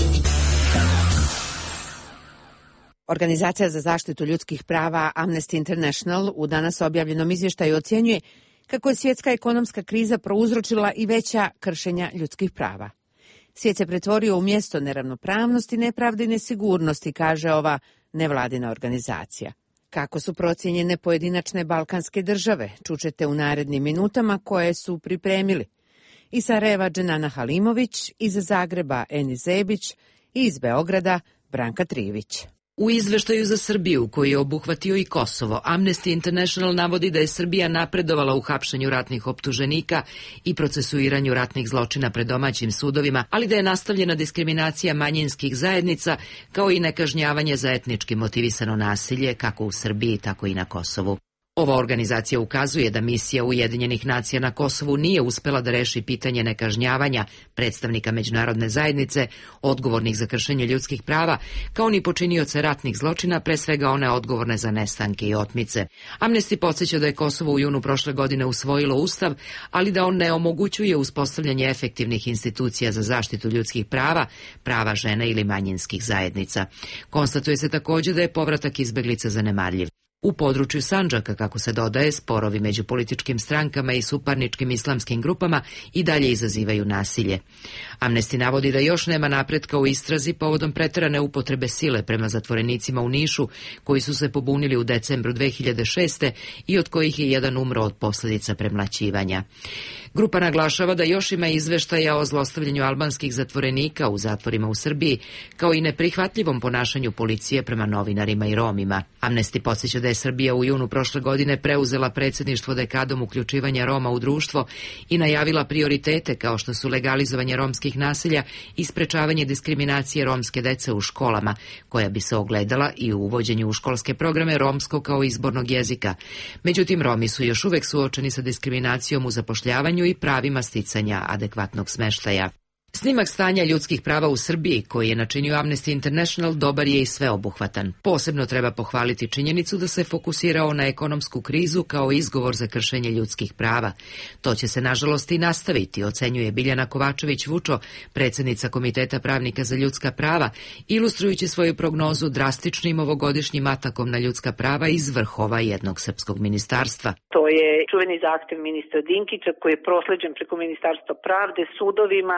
Organizacija za zaštitu ljudskih prava Amnesty International u danas objavljenom izvještaju ocjenjuje kako je svjetska ekonomska kriza prouzročila i veća kršenja ljudskih prava. Svijet se pretvorio u mjesto neravnopravnosti, nepravde i nesigurnosti, kaže ova nevladina organizacija. Kako su procijenjene pojedinačne balkanske države, čućete u narednim minutama koje su pripremili. Iz Sarajeva Dženana Halimović, iz Zagreba Eni Zebić i iz Beograda Branka Trivić.
U izveštaju za Srbiju, koji je obuhvatio i Kosovo, Amnesty International navodi da je Srbija napredovala u hapšenju ratnih optuženika i procesuiranju ratnih zločina pred domaćim sudovima, ali da je nastavljena diskriminacija manjinskih zajednica kao i nekažnjavanje za etnički motivisano nasilje kako u Srbiji, tako i na Kosovu. Ova organizacija ukazuje da misija Ujedinjenih nacija na Kosovu nije uspela da reši pitanje nekažnjavanja predstavnika međunarodne zajednice, odgovornih za kršenje ljudskih prava, kao ni počinioce ratnih zločina, pre svega one odgovorne za nestanke i otmice. Amnesty podsjeća da je Kosovo u junu prošle godine usvojilo ustav, ali da on ne omogućuje uspostavljanje efektivnih institucija za zaštitu ljudskih prava, prava žene ili manjinskih zajednica. Konstatuje se također da je povratak izbeglica zanemarljiv. U području Sandžaka, kako se dodaje, sporovi među političkim strankama i suparničkim islamskim grupama i dalje izazivaju nasilje. Amnesty navodi da još nema napretka u istrazi povodom preterane upotrebe sile prema zatvorenicima u Nišu, koji su se pobunili u decembru 2006. i od kojih je jedan umro od posljedica premlaćivanja. Grupa naglašava da još ima izveštaja o zlostavljanju albanskih zatvorenika u zatvorima u Srbiji, kao i neprihvatljivom ponašanju policije prema novinarima i Romima. Amnesty podsjeća da je Srbija u junu prošle godine preuzela predsjedništvo dekadom uključivanja Roma u društvo i najavila prioritete kao što su legalizovanje romskih naselja i sprečavanje diskriminacije romske dece u školama, koja bi se ogledala i u uvođenju u školske programe romskog kao izbornog jezika. Međutim, Romi su još uvek suočeni sa diskriminacijom u zapošljavanju i pravima sticanja adekvatnog smeštaja. Snimak stanja ljudskih prava u Srbiji, koji je načinio Amnesty International, dobar je i sveobuhvatan. Posebno treba pohvaliti činjenicu da se fokusirao na ekonomsku krizu kao izgovor za kršenje ljudskih prava. To će se nažalost i nastaviti, ocenjuje Biljana Kovačević-Vučo, predsjednica Komiteta pravnika za ljudska prava, ilustrujući svoju prognozu drastičnim ovogodišnjim atakom na ljudska prava iz vrhova jednog srpskog ministarstva.
To je čuveni zahtev ministra Dinkića koji je prosleđen preko Ministarstva pravde sudovima da ne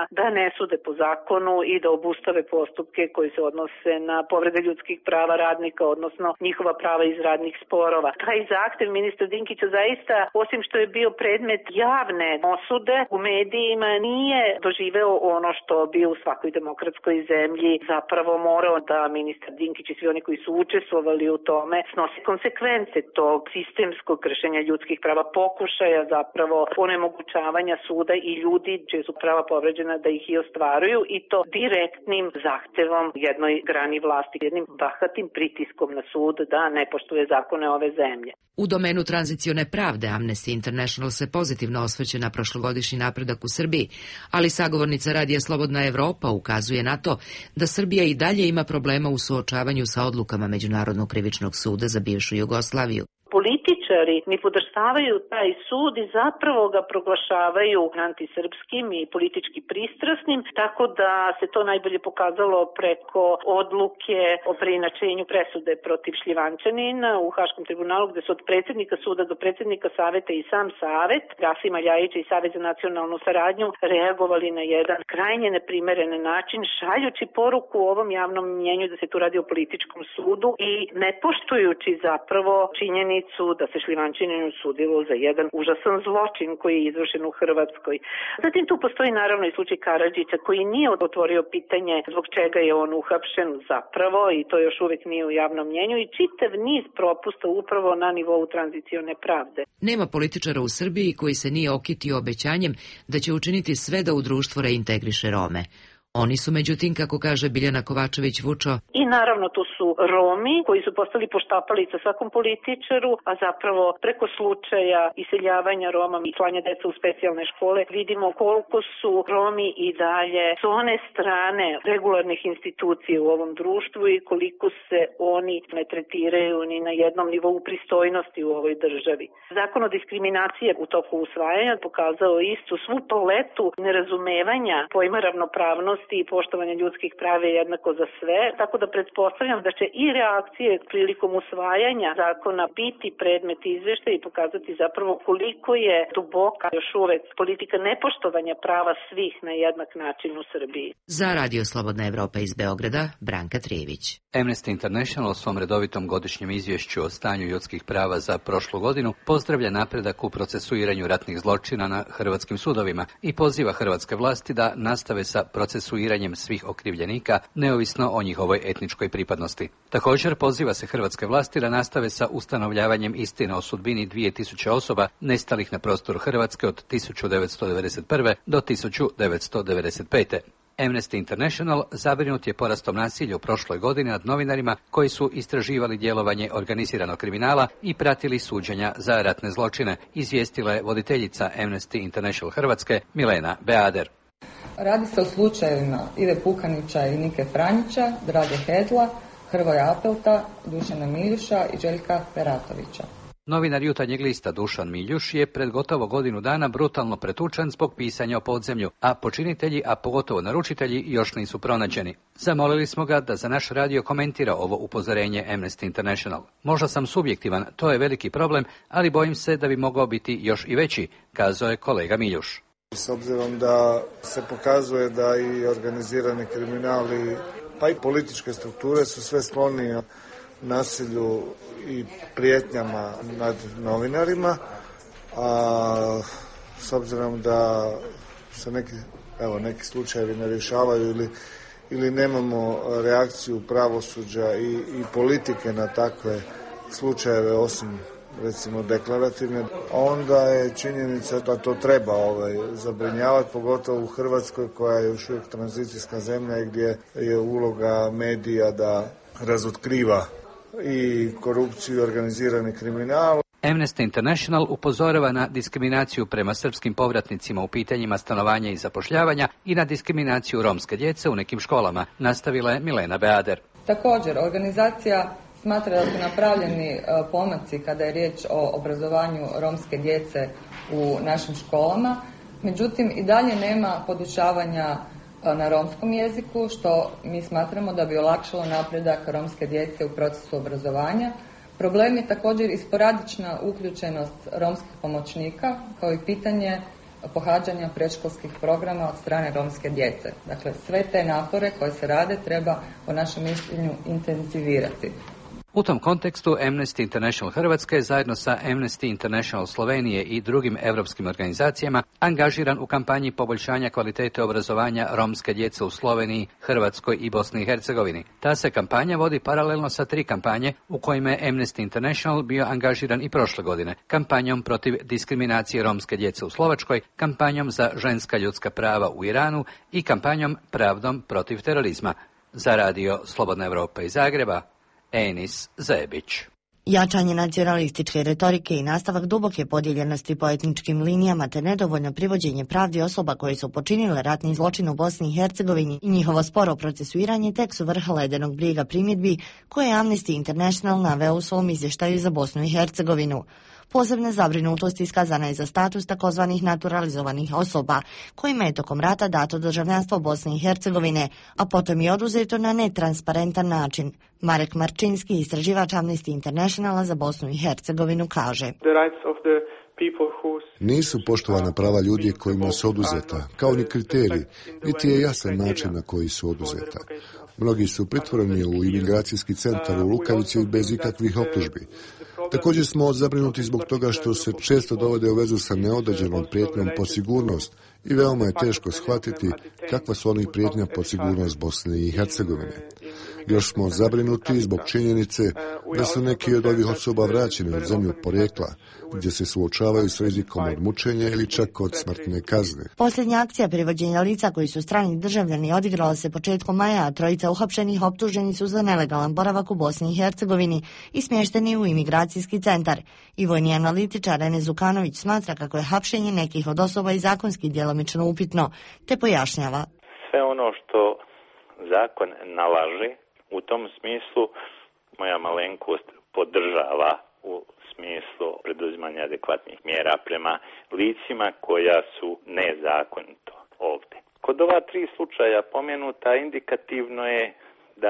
ne sude po zakonu i da obustave postupke koji se odnose na povrede ljudskih prava radnika, odnosno njihova prava iz radnih sporova. Taj zahtev ministra Dinkića zaista, osim što je bio predmet javne osude u medijima, nije doživeo ono što bi u svakoj demokratskoj zemlji zapravo morao da ministar Dinkić i svi oni koji su učestvovali u tome snosi konsekvence tog sistemskog kršenja ljudskih prava, pokušaja zapravo onemogućavanja suda i ljudi čije su prava povređena da ih i ostvaruju, i to direktnim zahtevom jednoj grani vlasti, jednim bahatim pritiskom na sud da ne poštuje zakone ove zemlje.
U domenu tranzicione pravde Amnesty International se pozitivno osvrće na prošlogodišnji napredak u Srbiji, ali sagovornica Radija Slobodna Evropa ukazuje na to da Srbija i dalje ima problema u suočavanju sa odlukama Međunarodnog krivičnog suda za bivšu Jugoslaviju.
Političari ni podrštavaju taj sud i zapravo ga proglašavaju antisrpskim i politički pristrasnim, tako da se to najbolje pokazalo preko odluke o preinačenju presude protiv Šljivančanina u Haškom tribunalu, gde su od predsjednika suda do predsjednika saveta i sam savet, Rasima Ljajića i Savet za nacionalnu saradnju, reagovali na jedan krajnje neprimeren način, šaljući poruku ovom javnom mnjenju da se tu radi o političkom sudu i ne poštujući zapravo činjenicu da se Šljivančaninu sudilo za jedan užasan zločin koji je izvršen u Hrvatskoj. Zatim tu postoji naravno i slučaj Karadžića koji nije otvorio pitanje zbog čega je on uhapšen zapravo, i to još uvek nije u javnom mnjenju, i čitav niz propusta upravo na nivou tranzicione pravde.
Nema političara u Srbiji koji se nije okitio obećanjem da će učiniti sve da u društvo reintegriše Rome. Oni su, međutim, kako kaže Biljana Kovačević-Vučo,
i naravno tu su Romi koji su postali poštapalica svakom političaru, a zapravo preko slučaja iseljavanja Roma i slanja deca u specijalne škole vidimo koliko su Romi i dalje s one strane regularnih institucija u ovom društvu i koliko se oni ne tretiraju ni na jednom nivou pristojnosti u ovoj državi. Zakon o diskriminaciji u toku usvajanja pokazao istu svu paletu nerazumevanja pojma ravnopravnosti i poštovanja ljudskih prava jednako za sve, tako da pretpostavljam da će i reakcije prilikom usvajanja zakona biti predmet izveštaja i pokazati zapravo koliko je duboka još uvek politika nepoštovanja prava svih na jednak način u Srbiji.
Za Radio Slobodna Evropa iz Beograda, Branka Trijević.
Amnesty International u svom redovitom godišnjem izvješću o stanju ljudskih prava za prošlu godinu pozdravlja napredak u procesuiranju ratnih zločina na hrvatskim sudovima i poziva hrvatske vlasti da nastave sa procesuiranjem svih okrivljenika, neovisno o njihovoj etničkoj pripadnosti. Također poziva se hrvatske vlasti da nastave sa ustanovljavanjem istine o sudbini 2000 osoba nestalih na prostoru Hrvatske od 1991. do 1995. Amnesty International zabrinut je porastom nasilja u prošloj godini nad novinarima koji su istraživali djelovanje organiziranog kriminala i pratili suđenja za ratne zločine, izvijestila je voditeljica Amnesty International Hrvatske Milena Beader.
Radi se o slučajevima Ive Pukanića i Nike Franjića, Drage Hedla, Hrvoja Apelta, Dušana Miljuša i Željka Peratovića.
Novinar Jutarnjeg lista Dušan Miljuš je pred gotovo godinu dana brutalno pretučen zbog pisanja o podzemlju, a počinitelji, a pogotovo naručitelji, još nisu pronađeni. Zamolili smo ga da za naš radio komentira ovo upozorenje Amnesty International. Možda sam subjektivan, to je veliki problem, ali bojim se da bi mogao biti još i veći, kazao je kolega Miljuš.
S obzirom da se pokazuje da i organizirani kriminali, pa i političke strukture su sve sklonije nasilju i prijetnjama nad novinarima, a s obzirom da se neki slučajevi ne rješavaju ili nemamo reakciju pravosuđa i politike na takve slučajeve osim recimo deklarativne, onda je činjenica da to treba zabrinjavati, pogotovo u Hrvatskoj koja je još uvijek tranzicijska zemlja i gdje je uloga medija da razotkriva i korupciju i organizirani kriminal.
Amnesty International upozorava na diskriminaciju prema srpskim povratnicima u pitanjima stanovanja i zapošljavanja i na diskriminaciju romske djece u nekim školama, nastavila je Milena Beader.
Također, organizacija smatra da su napravljeni pomaci kada je riječ o obrazovanju romske djece u našim školama, međutim i dalje nema podučavanja na romskom jeziku, što mi smatramo da bi olakšalo napredak romske djece u procesu obrazovanja. Problem je također i sporadična uključenost romskih pomoćnika, kao i pitanje pohađanja predškolskih programa od strane romske djece. Dakle, sve te napore koje se rade treba po našem mišljenju intenzivirati.
U tom kontekstu Amnesty International Hrvatska je zajedno sa Amnesty International Slovenije i drugim europskim organizacijama angažiran u kampanji poboljšanja kvalitete obrazovanja romske djece u Sloveniji, Hrvatskoj i Bosni i Hercegovini. Ta se kampanja vodi paralelno sa 3 kampanje u kojima je Amnesty International bio angažiran i prošle godine. Kampanjom protiv diskriminacije romske djece u Slovačkoj, kampanjom za ženska ljudska prava u Iranu i kampanjom Pravdom protiv terorizma. Za radio Slobodna Evropa iz Zagreba, Enis Zebić.
Jačanje nacionalističke retorike i nastavak duboke podijeljenosti po etničkim linijama te nedovoljno privođenje pravdi osoba koje su počinile ratni zločin u Bosni i Hercegovini i njihovo sporo procesuiranje tek su vrh ledenog brijega primjedbi koje je Amnesty International naveo u svom izvještaju za Bosnu i Hercegovinu. Posebna zabrinutost iskazana je za status takozvanih naturalizovanih osoba, kojima je tokom rata dato državljanstvo Bosne i Hercegovine, a potom je oduzeto na netransparentan način. Marek Marčinski, istraživač Amnesty Internationala za Bosnu i Hercegovinu, kaže:
Nisu poštovana prava ljudi kojima su oduzeta, kao ni kriteriji, niti je jasan način na koji su oduzeta. Mnogi su pritvoreni u imigracijski centar u Lukavici bez ikakvih optužbi. Također smo zabrinuti zbog toga što se često dovode u vezu sa neodređenom prijetnjom po sigurnost i veoma je teško shvatiti kakva su onih prijetnja po sigurnost Bosne i Hercegovine. Još smo zabrinuti zbog činjenice da su neki od ovih osoba vraćeni u zemlju porijekla, gdje se suočavaju s rizikom od mučenja ili čak od smrtne kazne.
Posljednja akcija privođenja lica koji su strani državljani odigrala se početkom maja, a trojica uhapšenih optuženi su za nelegalan boravak u Bosni i Hercegovini i smješteni u imigracijski centar. I vojni analitičar Rene Zukanović smatra kako je hapšenje nekih od osoba i zakonski djelomično upitno, te pojašnjava:
sve ono što zakon nalaže, u tom smislu moja malenkost podržava u smislu preduzimanja adekvatnih mjera prema licima koja su nezakonito ovdje. Kod ova 3 slučaja pomenuta indikativno je da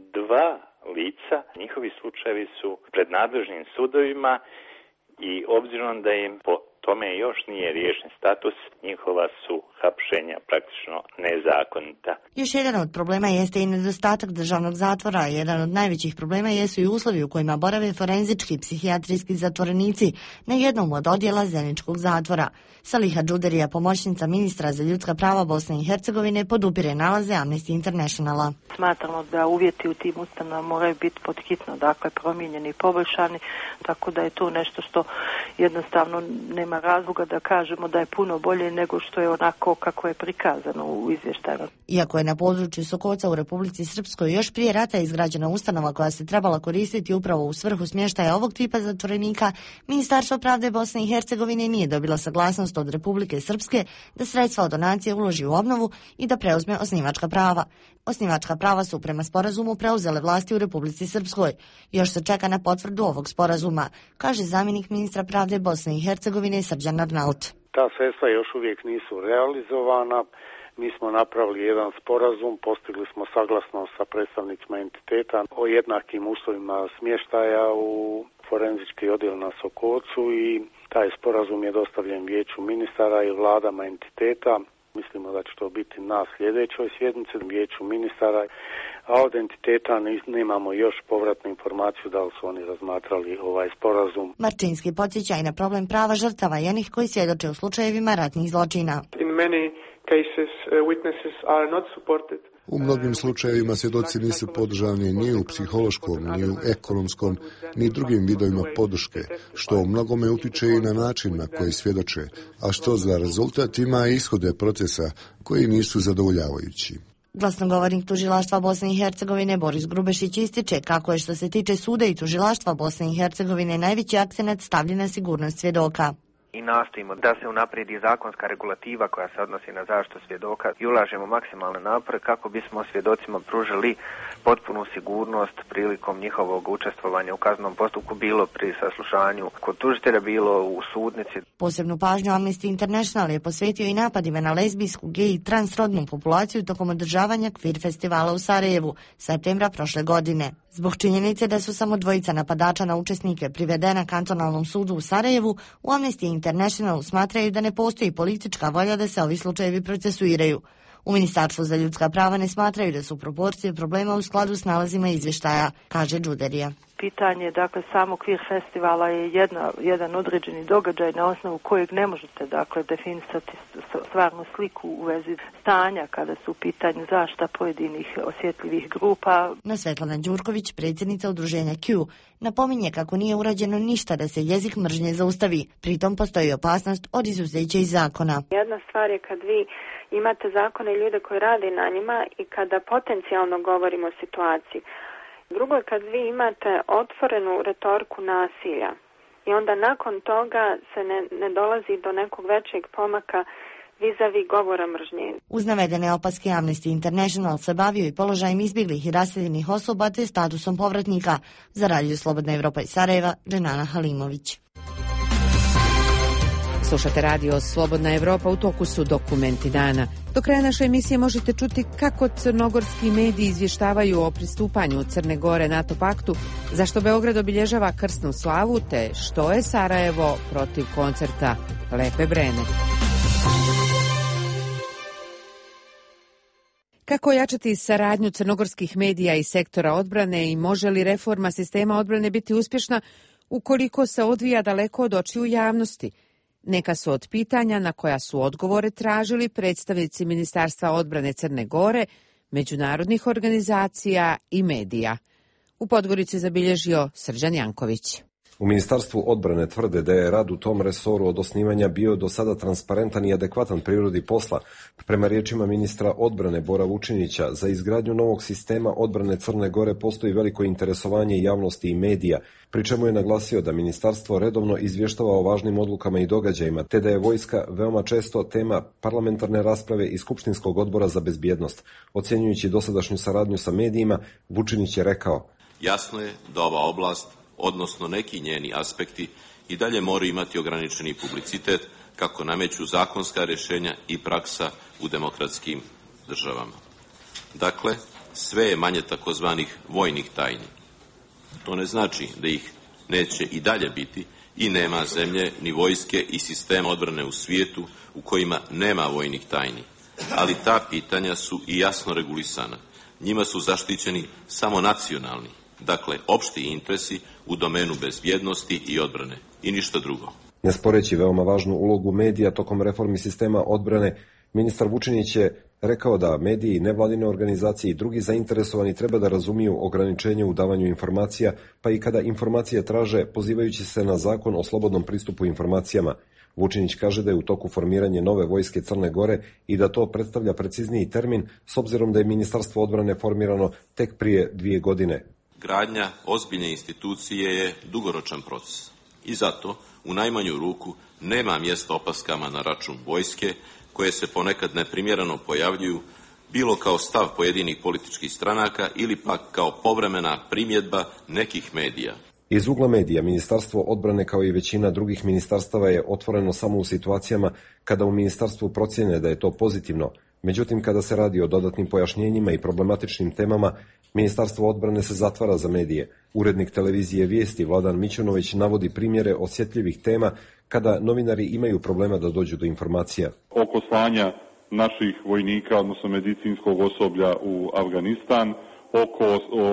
2 lica, njihovi slučajevi su pred nadležnim sudovima i obzirom da im po tome još nije riješen status, njihova su hapšenja praktično nezakonita.
Još jedan od problema jeste i nedostatak državnog zatvora, a jedan od najvećih problema jesu i uslovi u kojima borave forenzički psihijatrijski zatvorenici na jednom od odjela Zeničkog zatvora. Saliha Džuderija, pomoćnica ministra za ljudska prava Bosne i Hercegovine, podupire nalaze Amnesty Internationala.
Smatramo da uvjeti u tim ustanovama moraju biti pod hitno, dakle promijenjeni i poboljšani, tako da je to nešto što jednostavno nema razloga da kažemo da je puno bolje nego što je onako kako je prikazano u izvještaju.
Iako je na području Sokoca u Republici Srpskoj još prije rata izgrađena ustanova koja se trebala koristiti upravo u svrhu smještaja ovog tipa zatvorenika, Ministarstvo pravde Bosne i Hercegovine nije dobilo saglasnost od Republike Srpske da sredstva od donacije uloži u obnovu i da preuzme osnivačka prava. Osnivačka prava su prema sporazumu preuzele vlasti u Republici Srpskoj. Još se čeka na potvrdu ovog sporazuma, kaže zamjenik ministra pravde Bosne i Hercegovine Srđan Arnaut.
Ta sredstva još uvijek nisu realizovana. Mi smo napravili jedan sporazum, postigli smo saglasnost sa predstavnicima entiteta o jednakim uslovima smještaja u forenzički odjel na Sokocu i taj sporazum je dostavljen vijeću ministara i vladama entiteta. Mislimo da će to biti na sljedećoj sjednici vijeću ministara, a od entiteta nemamo još povratnu informaciju da li su oni razmatrali ovaj sporazum.
Marčinski podsjeća i na problem prava žrtava i onih koji svjedoče u slučajevima ratnih zločina.
U mnogim slučajevima svjedoci nisu podržani ni u psihološkom, ni u ekonomskom, ni drugim vidovima podrške, što u mnogome utječe i na način na koji svjedoče, a što za rezultat ima ishode procesa koji nisu zadovoljavajući.
Glasnogovornik tužilaštva Bosne i Hercegovine Boris Grubešić ističe kako je što se tiče suda i tužilaštva Bosne i Hercegovine najveći akcenat stavljen na sigurnost svjedoka.
I nastojimo da se unaprijedi zakonska regulativa koja se odnosi na zaštitu svjedoka i ulažemo maksimalne napore kako bismo svjedocima pružili potpunu sigurnost prilikom njihovog učestvovanja u kaznenom postupku, bilo pri saslušanju kod tužitelja, bilo u sudnici.
Posebnu pažnju Amnesty International je posvetio i napadima na lezbijsku, gej i transrodnu populaciju tokom održavanja Kvir festivala u Sarajevu, septembra prošle godine. Zbog činjenice da su samo 2 napadača na učesnike privedena kantonalnom sudu u Sarajevu, u Amnesty International smatraju da ne postoji politička volja da se ovi slučajevi procesuiraju. U Ministarstvu za ljudska prava ne smatraju da su proporcije problema u skladu s nalazima izvještaja, kaže Đuderija.
Pitanje, dakle, samo Queer festivala je jedan određeni događaj na osnovu kojeg ne možete, dakle, definisati stvarnu sliku u vezi stanja kada su u pitanju zaštita pojedinih osjetljivih grupa.
No Svetlana Đurković, predsjednica udruženja Q, napominje kako nije urađeno ništa da se jezik mržnje zaustavi. Pritom postoji opasnost od izuzeća iz zakona.
Jedna stvar je kad vi imate zakone i ljude koji rade na njima i kada potencijalno govorimo o situaciji. Drugo je kad vi imate otvorenu retoriku nasilja i onda nakon toga se ne dolazi do nekog većeg pomaka vis-a-vis govora mržnje.
Uz navedene opaske Amnesty International se bavio i položajem izbjeglih i raseljenih osoba te statusom povratnika. Za Radio Slobodna Evropa iz Sarajeva, Dženana Halimović.
Slušate Radio Slobodna Evropa, u toku su dokumenti dana. Do kraja naše emisije možete čuti kako crnogorski mediji izvještavaju o pristupanju Crne Gore NATO paktu, zašto Beograd obilježava krsnu slavu, te što je Sarajevo protiv koncerta Lepe Brene. Kako ojačati saradnju crnogorskih medija i sektora odbrane i može li reforma sistema odbrane biti uspješna ukoliko se odvija daleko od očiju javnosti? Neka su od pitanja na koja su odgovore tražili predstavnici Ministarstva odbrane Crne Gore, međunarodnih organizacija i medija. U Podgorici zabilježio Srđan Janković.
U Ministarstvu odbrane tvrde da je rad u tom resoru od osnivanja bio do sada transparentan i adekvatan prirodi posla. Prema riječima ministra odbrane Bora Vučinića, za izgradnju novog sistema odbrane Crne Gore postoji veliko interesovanje javnosti i medija, pri čemu je naglasio da ministarstvo redovno izvještava o važnim odlukama i događajima, te da je vojska veoma često tema parlamentarne rasprave i Skupštinskog odbora za bezbjednost. Ocjenjujući dosadašnju saradnju sa medijima, Vučinić je rekao:
Jasno je da ova oblast, odnosno neki njeni aspekti, i dalje moraju imati ograničeni publicitet kako nameću zakonska rješenja i praksa u demokratskim državama. Dakle, sve je manje takozvanih vojnih tajni. To ne znači da ih neće i dalje biti i nema zemlje ni vojske i sistema odbrane u svijetu u kojima nema vojnih tajni. Ali ta pitanja su i jasno regulisana. Njima su zaštićeni samo nacionalni, dakle opšti interesi u domenu bezbjednosti i odbrane i ništa drugo.
Ne sporeći veoma važnu ulogu medija tokom reformi sistema odbrane, ministar Vučinić je rekao da mediji, nevladine organizacije i drugi zainteresovani treba da razumiju ograničenje u davanju informacija, pa i kada informacije traže pozivajući se na zakon o slobodnom pristupu informacijama. Vučinić kaže da je u toku formiranje nove vojske Crne Gore i da to predstavlja precizniji termin s obzirom da je Ministarstvo odbrane formirano tek prije 2 godine.
Gradnja ozbiljne institucije je dugoročan proces i zato u najmanju ruku nema mjesta opaskama na račun vojske koje se ponekad neprimjereno pojavljuju bilo kao stav pojedinih političkih stranaka ili pak kao povremena primjedba nekih medija.
Iz ugla medija, Ministarstvo odbrane kao i većina drugih ministarstava je otvoreno samo u situacijama kada u ministarstvu procjene da je to pozitivno. Međutim, kada se radi o dodatnim pojašnjenjima i problematičnim temama, Ministarstvo odbrane se zatvara za medije. Urednik televizije Vijesti Vladan Mićunović navodi primjere osjetljivih tema kada novinari imaju problema da dođu do informacija.
Oko slanja naših vojnika, odnosno medicinskog osoblja u Afganistan, oko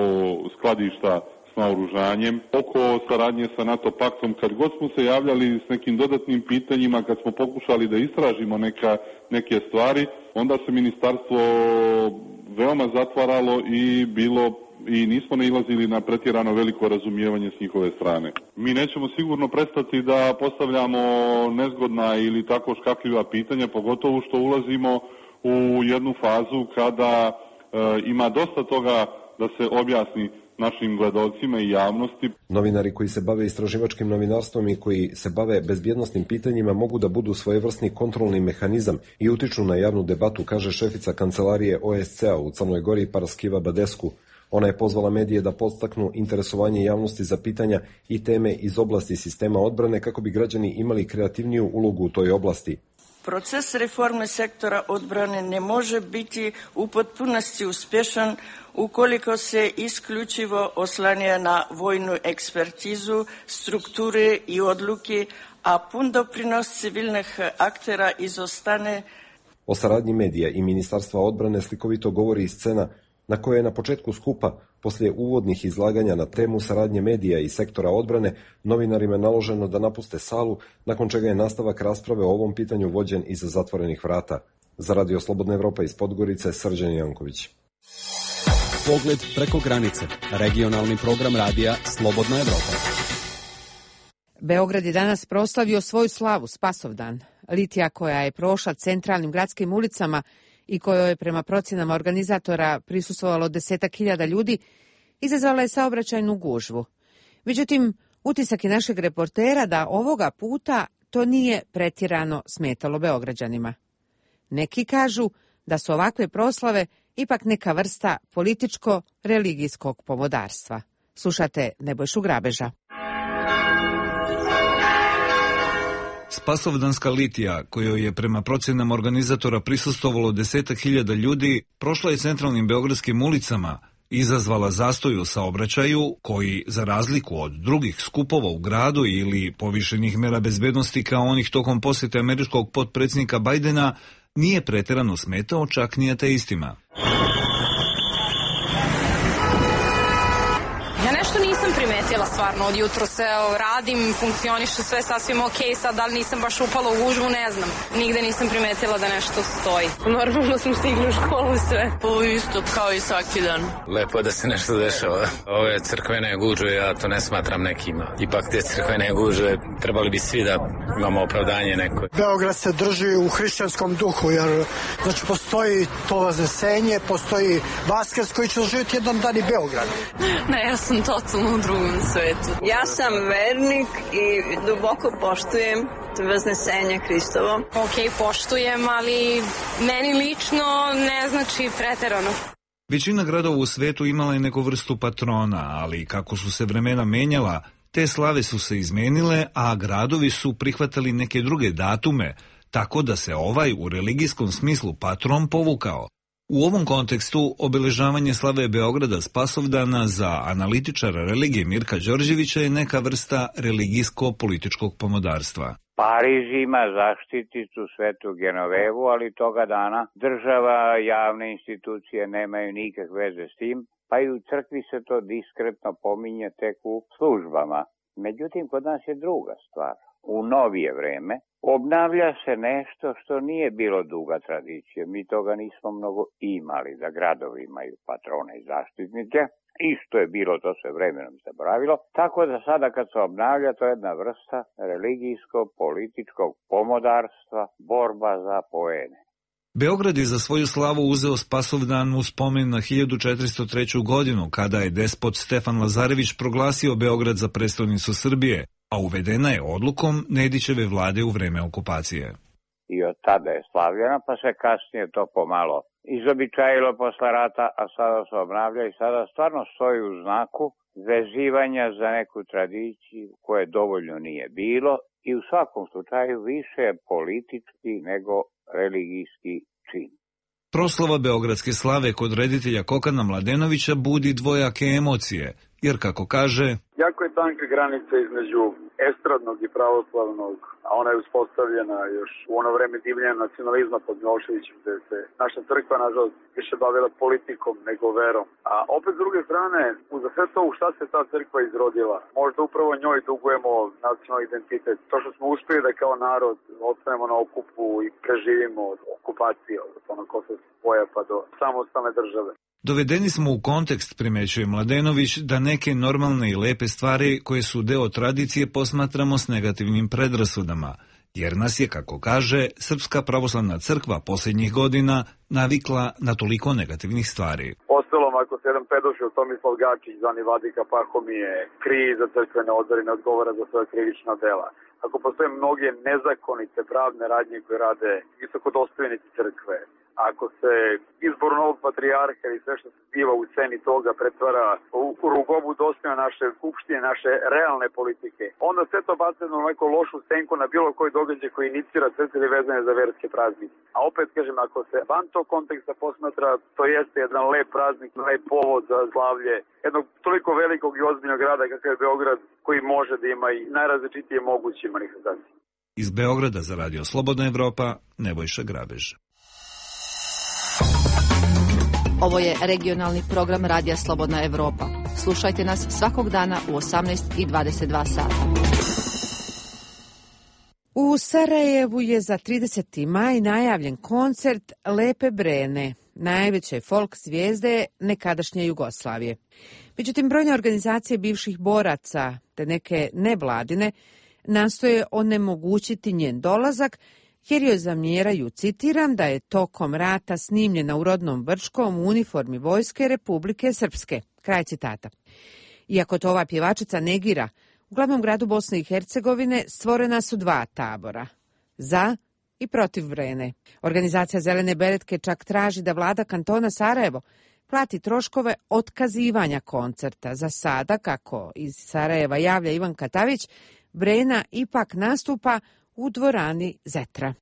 skladišta s naoružanjem, oko saradnje sa NATO paktom, kad god smo se javljali s nekim dodatnim pitanjima, kad smo pokušali da istražimo neke stvari, onda se ministarstvo veoma zatvaralo i nismo nailazili na pretjerano veliko razumijevanje s njihove strane. Mi nećemo sigurno prestati da postavljamo nezgodna ili tako škakljiva pitanja, pogotovo što ulazimo u jednu fazu kada ima dosta toga da se objasni našim gledalcima i javnosti.
Novinari koji se bave istraživačkim novinarstvom i koji se bave bezbjednosnim pitanjima mogu da budu svojevrsni kontrolni mehanizam i utiču na javnu debatu, kaže šefica kancelarije OSCE-a u Crnoj Gori Paraskiva Badescu. Ona je pozvala medije da podstaknu interesovanje javnosti za pitanja i teme iz oblasti sistema odbrane kako bi građani imali kreativniju ulogu u toj oblasti.
Proces reforme sektora odbrane ne može biti u potpunosti uspješan ukoliko se isključivo oslanja na vojnu ekspertizu, strukture i odluke, a pun doprinos civilnih aktera izostane.
O saradnji medija i Ministarstva odbrane slikovito govori i scena na kojoj je na početku skupa, poslije uvodnih izlaganja na temu saradnje medija i sektora odbrane, novinarima naloženo da napuste salu, nakon čega je nastavak rasprave o ovom pitanju vođen iza zatvorenih vrata. Za Radio Slobodna Evropa iz Podgorice, Srđan Janković.
Pogled preko granice. Regionalni program radija Slobodna Evropa.
Beograd je danas proslavio svoju slavu, Spasovdan. Litija koja je prošla centralnim gradskim ulicama i kojoj je prema procjenama organizatora prisustvovalo 10.000 ljudi, izazvala je saobraćajnu gužvu. Međutim, utisak je našeg reportera da ovoga puta to nije pretjerano smetalo Beograđanima. Neki kažu da su ovakve proslave ipak neka vrsta političko-religijskog pomodarstva. Slušate Nebojšu Grabeža.
Spasovdanska litija, kojoj je prema procjenama organizatora prisustvovalo 10.000 ljudi, prošla je centralnim beogradskim ulicama, izazvala zastoj u saobraćaju koji, za razliku od drugih skupova u gradu ili povišenih mera bezbednosti kao onih tokom posjete američkog potpredsjednika Bajdena, nije pretjerano smetao čak ni ateistima.
Nisam primetila stvarno od jutro se radim, funkcioniše sve sasvim okej, sad da li nisam baš upala u gužvu, ne znam. Nigde nisam primetila da nešto stoji. Normalno smo stigli u školu sve.
Ovo isto kao i svaki dan.
Lepo je da se nešto dešava. Ove crkvene gužve, ja to ne smatram nekima. Ipak te crkvene gužve trebali bi svi da imamo opravdanje neko.
Beograd se drži u hrišćanskom duhu, jer znači postoji to vaznesenje, postoji Vaskrs koji će živjeti jedan dan i Beograd.
Ne, ja sam totalno u drugom svetu.
Ja sam vernik i duboko poštujem Vaznesenje Hristovo.
Okej, poštujem, ali meni lično ne znači preterano.
Većina gradova u svetu imala je neku vrstu patrona, ali kako su se vremena menjala, te slave su se izmenile, a gradovi su prihvatali neke druge datume, tako da se ovaj u religijskom smislu patron povukao. U ovom kontekstu obeležavanje slave Beograda Spasovdana za analitičara religije Mirka Đorđevića je neka vrsta religijsko-političkog pomodarstva.
Pariz ima zaštiticu Svetu Genovevu, ali toga dana država, javne institucije nemaju nikakve veze s tim, pa i u crkvi se to diskretno pominje tek u službama. Međutim, kod nas je druga stvar. U novije vreme obnavlja se nešto što nije bilo duga tradicija. Mi toga nismo mnogo imali, da gradovi imaju patrone i zaštitnike. Isto je bilo, to se vremenom zaboravilo. Tako da sada kad se obnavlja, to je jedna vrsta religijsko-političkog pomodarstva, borba za poene.
Beograd je za svoju slavu uzeo Spasovdan u spomen na 1403. godinu, kada je despot Stefan Lazarević proglasio Beograd za prestolnicu Srbije, a uvedena je odlukom Nedićeve vlade u vreme okupacije.
I od tada je slavljena, pa se kasnije to pomalo izobičajilo posle rata, a sada se obnavlja i sada stvarno stoji u znaku vezivanja za neku tradiciju koje dovoljno nije bilo i u svakom slučaju više je politički nego religijski čin.
Proslava beogradske slave kod reditelja Kokana Mladenovića budi dvojake emocije, jer kako kaže...
Jako je tanka granica između estradnog i pravoslavnog, a ona je uspostavljena još u ono vreme divljenja nacionalizma pod Miloševićem, gde se naša crkva, nažalost, više bavila politikom nego verom. A opet, s druge strane, uza sve to u šta se ta crkva izrodila, možda upravo njoj dugujemo nacionalni identitet. To što smo uspeli da kao narod ostanemo na okupu i preživimo od okupacije, od onog kosovskog boja pa do samostalne države.
Dovedeni smo u kontekst, primećuje Mladenović, da neke normalne i lepe stvari koje su deo tradicije posmatramo s negativnim predrasudama, jer nas je, kako kaže, Srpska pravoslavna crkva posljednjih godina navikla na toliko negativnih stvari.
Ostalom, ako se jedan pedošil Tomislav Gačić, zvani Vladika Pahomije, krije za crkvene odore i ne odgovara za svoja krivična dela, ako postoje mnoge nezakonite pravne radnje koje rade visokodostojnici crkve, Ako se izbor novog patrijarha i sve što se zbiva u sceni toga pretvara u rugobu dostojna naše skupštine, naše realne politike, onda sve to baca na neku lošu senku na bilo koji događaj koji inicira sve vezane za verske praznike. A opet kažem, ako se van tog konteksta posmatra, to jeste jedan lep praznik, lep povod za slavlje jednog toliko velikog i ozbiljnog grada kakav je Beograd, koji može da ima i najrazličitije moguće manifestacije.
Iz Beograda za Radio Slobodna Evropa, Nebojša Grabež.
Ovo je regionalni program Radija Slobodna Evropa. Slušajte nas svakog dana u 18:22 sata.
U Sarajevu je za 30. maj najavljen koncert Lepe Brene, najveće folk zvijezde nekadašnje Jugoslavije. Međutim, brojne organizacije bivših boraca te neke nevladine nastoje onemogućiti njen dolazak jer joj zamjeraju, citiram, da je tokom rata snimljena u rodnom Brčkom u uniformi Vojske Republike Srpske. Kraj citata. Iako to ova pjevačica negira, u glavnom gradu Bosne i Hercegovine stvorena su dva tabora, za i protiv Brene. Organizacija Zelene beretke čak traži da vlada kantona Sarajevo plati troškove otkazivanja koncerta. Za sada, kako iz Sarajeva javlja Ivan Katavić, Brena ipak nastupa u dvorani Zetra.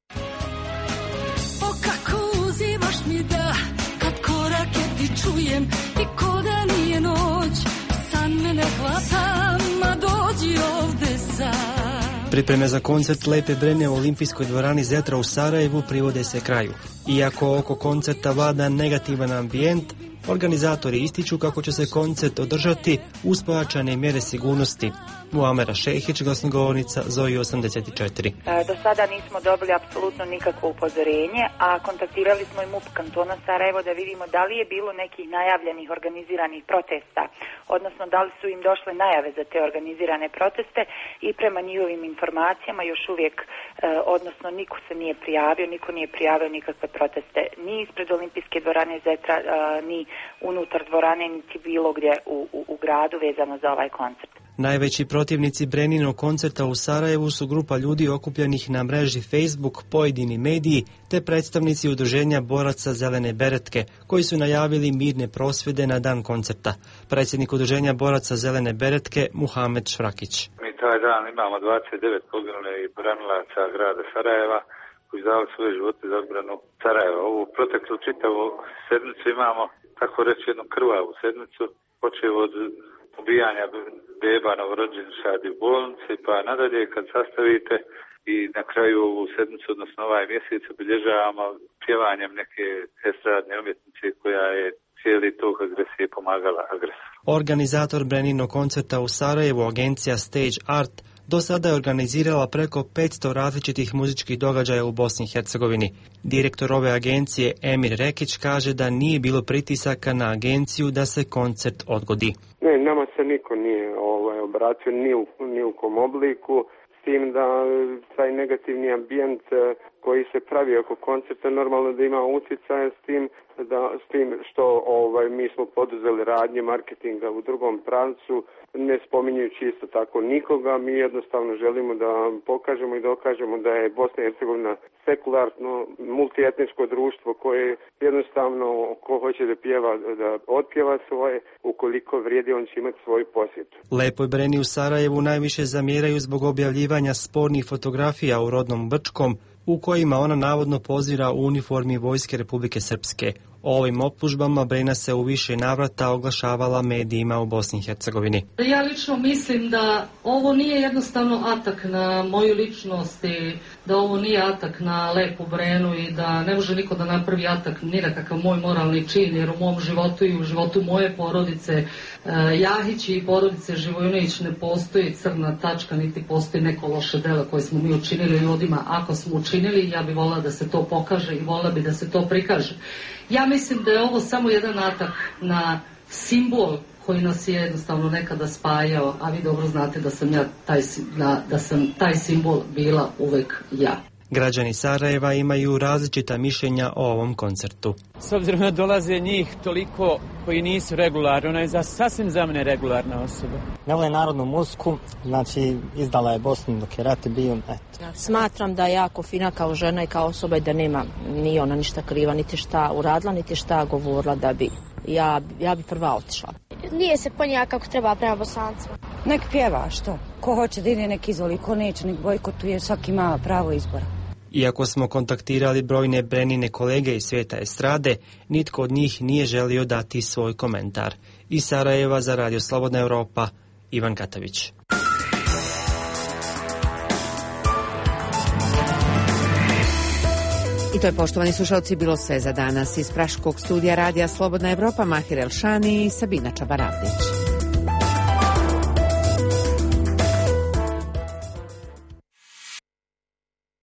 O kako uzimaš mi da, kad korake ti čujem i ko da nije noć, san me ne hvata, ma dođi ovde sam.
Pripreme za koncert Lepe Brene u olimpijskoj dvorani Zetra u Sarajevu privode se kraju. Iako oko koncerta vlada negativan ambijent, organizatori ističu kako će se koncert održati uz pojačane mjere sigurnosti. Muamera Šehić, glasnogovornica Zoji 84.
Do sada nismo dobili apsolutno nikakvo upozorenje, a kontaktirali smo i MUP kantona Sarajevo da vidimo da li je bilo nekih najavljenih organiziranih protesta, odnosno da li su im došle najave za te organizirane proteste i prema njihovim informacijama još uvijek, odnosno niko se nije prijavio, niko nije prijavio nikakve proteste ni ispred olimpijske dvorane Zetra, ni unutar dvorane, niti bilo gdje u gradu vezano za ovaj koncert.
Najveći protivnici Breninog koncerta u Sarajevu su grupa ljudi okupljenih na mreži Facebook, pojedini mediji te predstavnici udruženja boraca Zelene beretke, koji su najavili mirne prosvjede na dan koncerta. Predsjednik udruženja boraca Zelene beretke Muhamed Švrakić.
Mi taj dan imamo 29 poginulih branilaca grada Sarajeva koji dali svoje živote za odbranu Sarajeva. Ovu proteklu čitavu sedmicu imamo, tako reći, jednu krvavu sedmicu, počeo od ubijanja beba novorođenčadi u bolnici, pa nadalje kad sastavite i na kraju ovu sedmicu, odnosno ovaj mjesec, obilježavamo pjevanjem neke estradne umjetnice koja je cijeli tog agresije pomagala agresoru.
Organizator Breninog koncerta u Sarajevu, agencija Stage Art, do sada je organizirala preko 500 različitih muzičkih događaja u Bosni i Hercegovini. Direktor ove agencije Emir Rekić kaže da nije bilo pritisaka na agenciju da se koncert odgodi.
Ne, nama se niko nije obratio ni u kom obliku, s tim da taj negativni ambijent koji se pravi oko koncerta normalno da ima utjecaja s tim što mi smo poduzeli radnje marketinga u drugom pravcu, ne spominjujući isto tako nikoga. Mi jednostavno želimo da pokažemo i dokažemo da je Bosna i Hercegovina sekularno multietničko društvo koje jednostavno ko hoće da pjeva, da otpjeva svoje, ukoliko vrijedi on će imati svoju posjetu.
Lepoj Breni u Sarajevu najviše zamjeraju zbog objavljivanja spornih fotografija u rodnom Brčkom, u kojima ona navodno pozira u uniformi Vojske Republike Srpske. O ovim optužbama Brena se u više navrata oglašavala medijima u Bosni i Hercegovini.
Ja lično mislim da ovo nije jednostavno atak na moju ličnost i da ovo nije atak na Lepu Brenu i da ne može niko da napravi atak ni na kakav moj moralni čin, jer u mom životu i u životu moje porodice Jahić i porodice Živojinović ne postoji crna tačka, niti postoji neko loše delo koje smo mi učinili ljudima. Ako smo učinili, ja bih volila da se to pokaže i volila bi da se to prikaže. Ja mislim da je ovo samo jedan atak na simbol koji nas je jednostavno nekada spajao, a vi dobro znate da sam taj simbol bila uvek ja.
Građani Sarajeva imaju različita mišljenja o ovom koncertu.
S obzirom da dolaze njih toliko koji nisu regularni, ona je sasvim za mene regularna osoba.
Ne vole narodnu muziku, znači izdala je Bosnu dok je rat bio.
Smatram da je jako fina kao žena i kao osoba i da nema ni ona ništa kriva, niti šta uradila, niti šta govorila da bi. Ja bi prva otišla.
Nije se ponija kako treba prema Bosancima.
Nek pjeva, što? Ko hoće da ide, nek izvoli, ko neće, nek bojkotuje, svaki ima pravo izbora.
Iako smo kontaktirali brojne Brenine kolege iz svijeta estrade, nitko od njih nije želio dati svoj komentar. Iz Sarajeva za Radio Slobodna Europa, Ivan Katavić.
I to je, poštovani slušalci, bilo sve za danas. Iz Praškog studija Radija Slobodna Evropa, Mahir Elšani i Sabina Čabaravlić.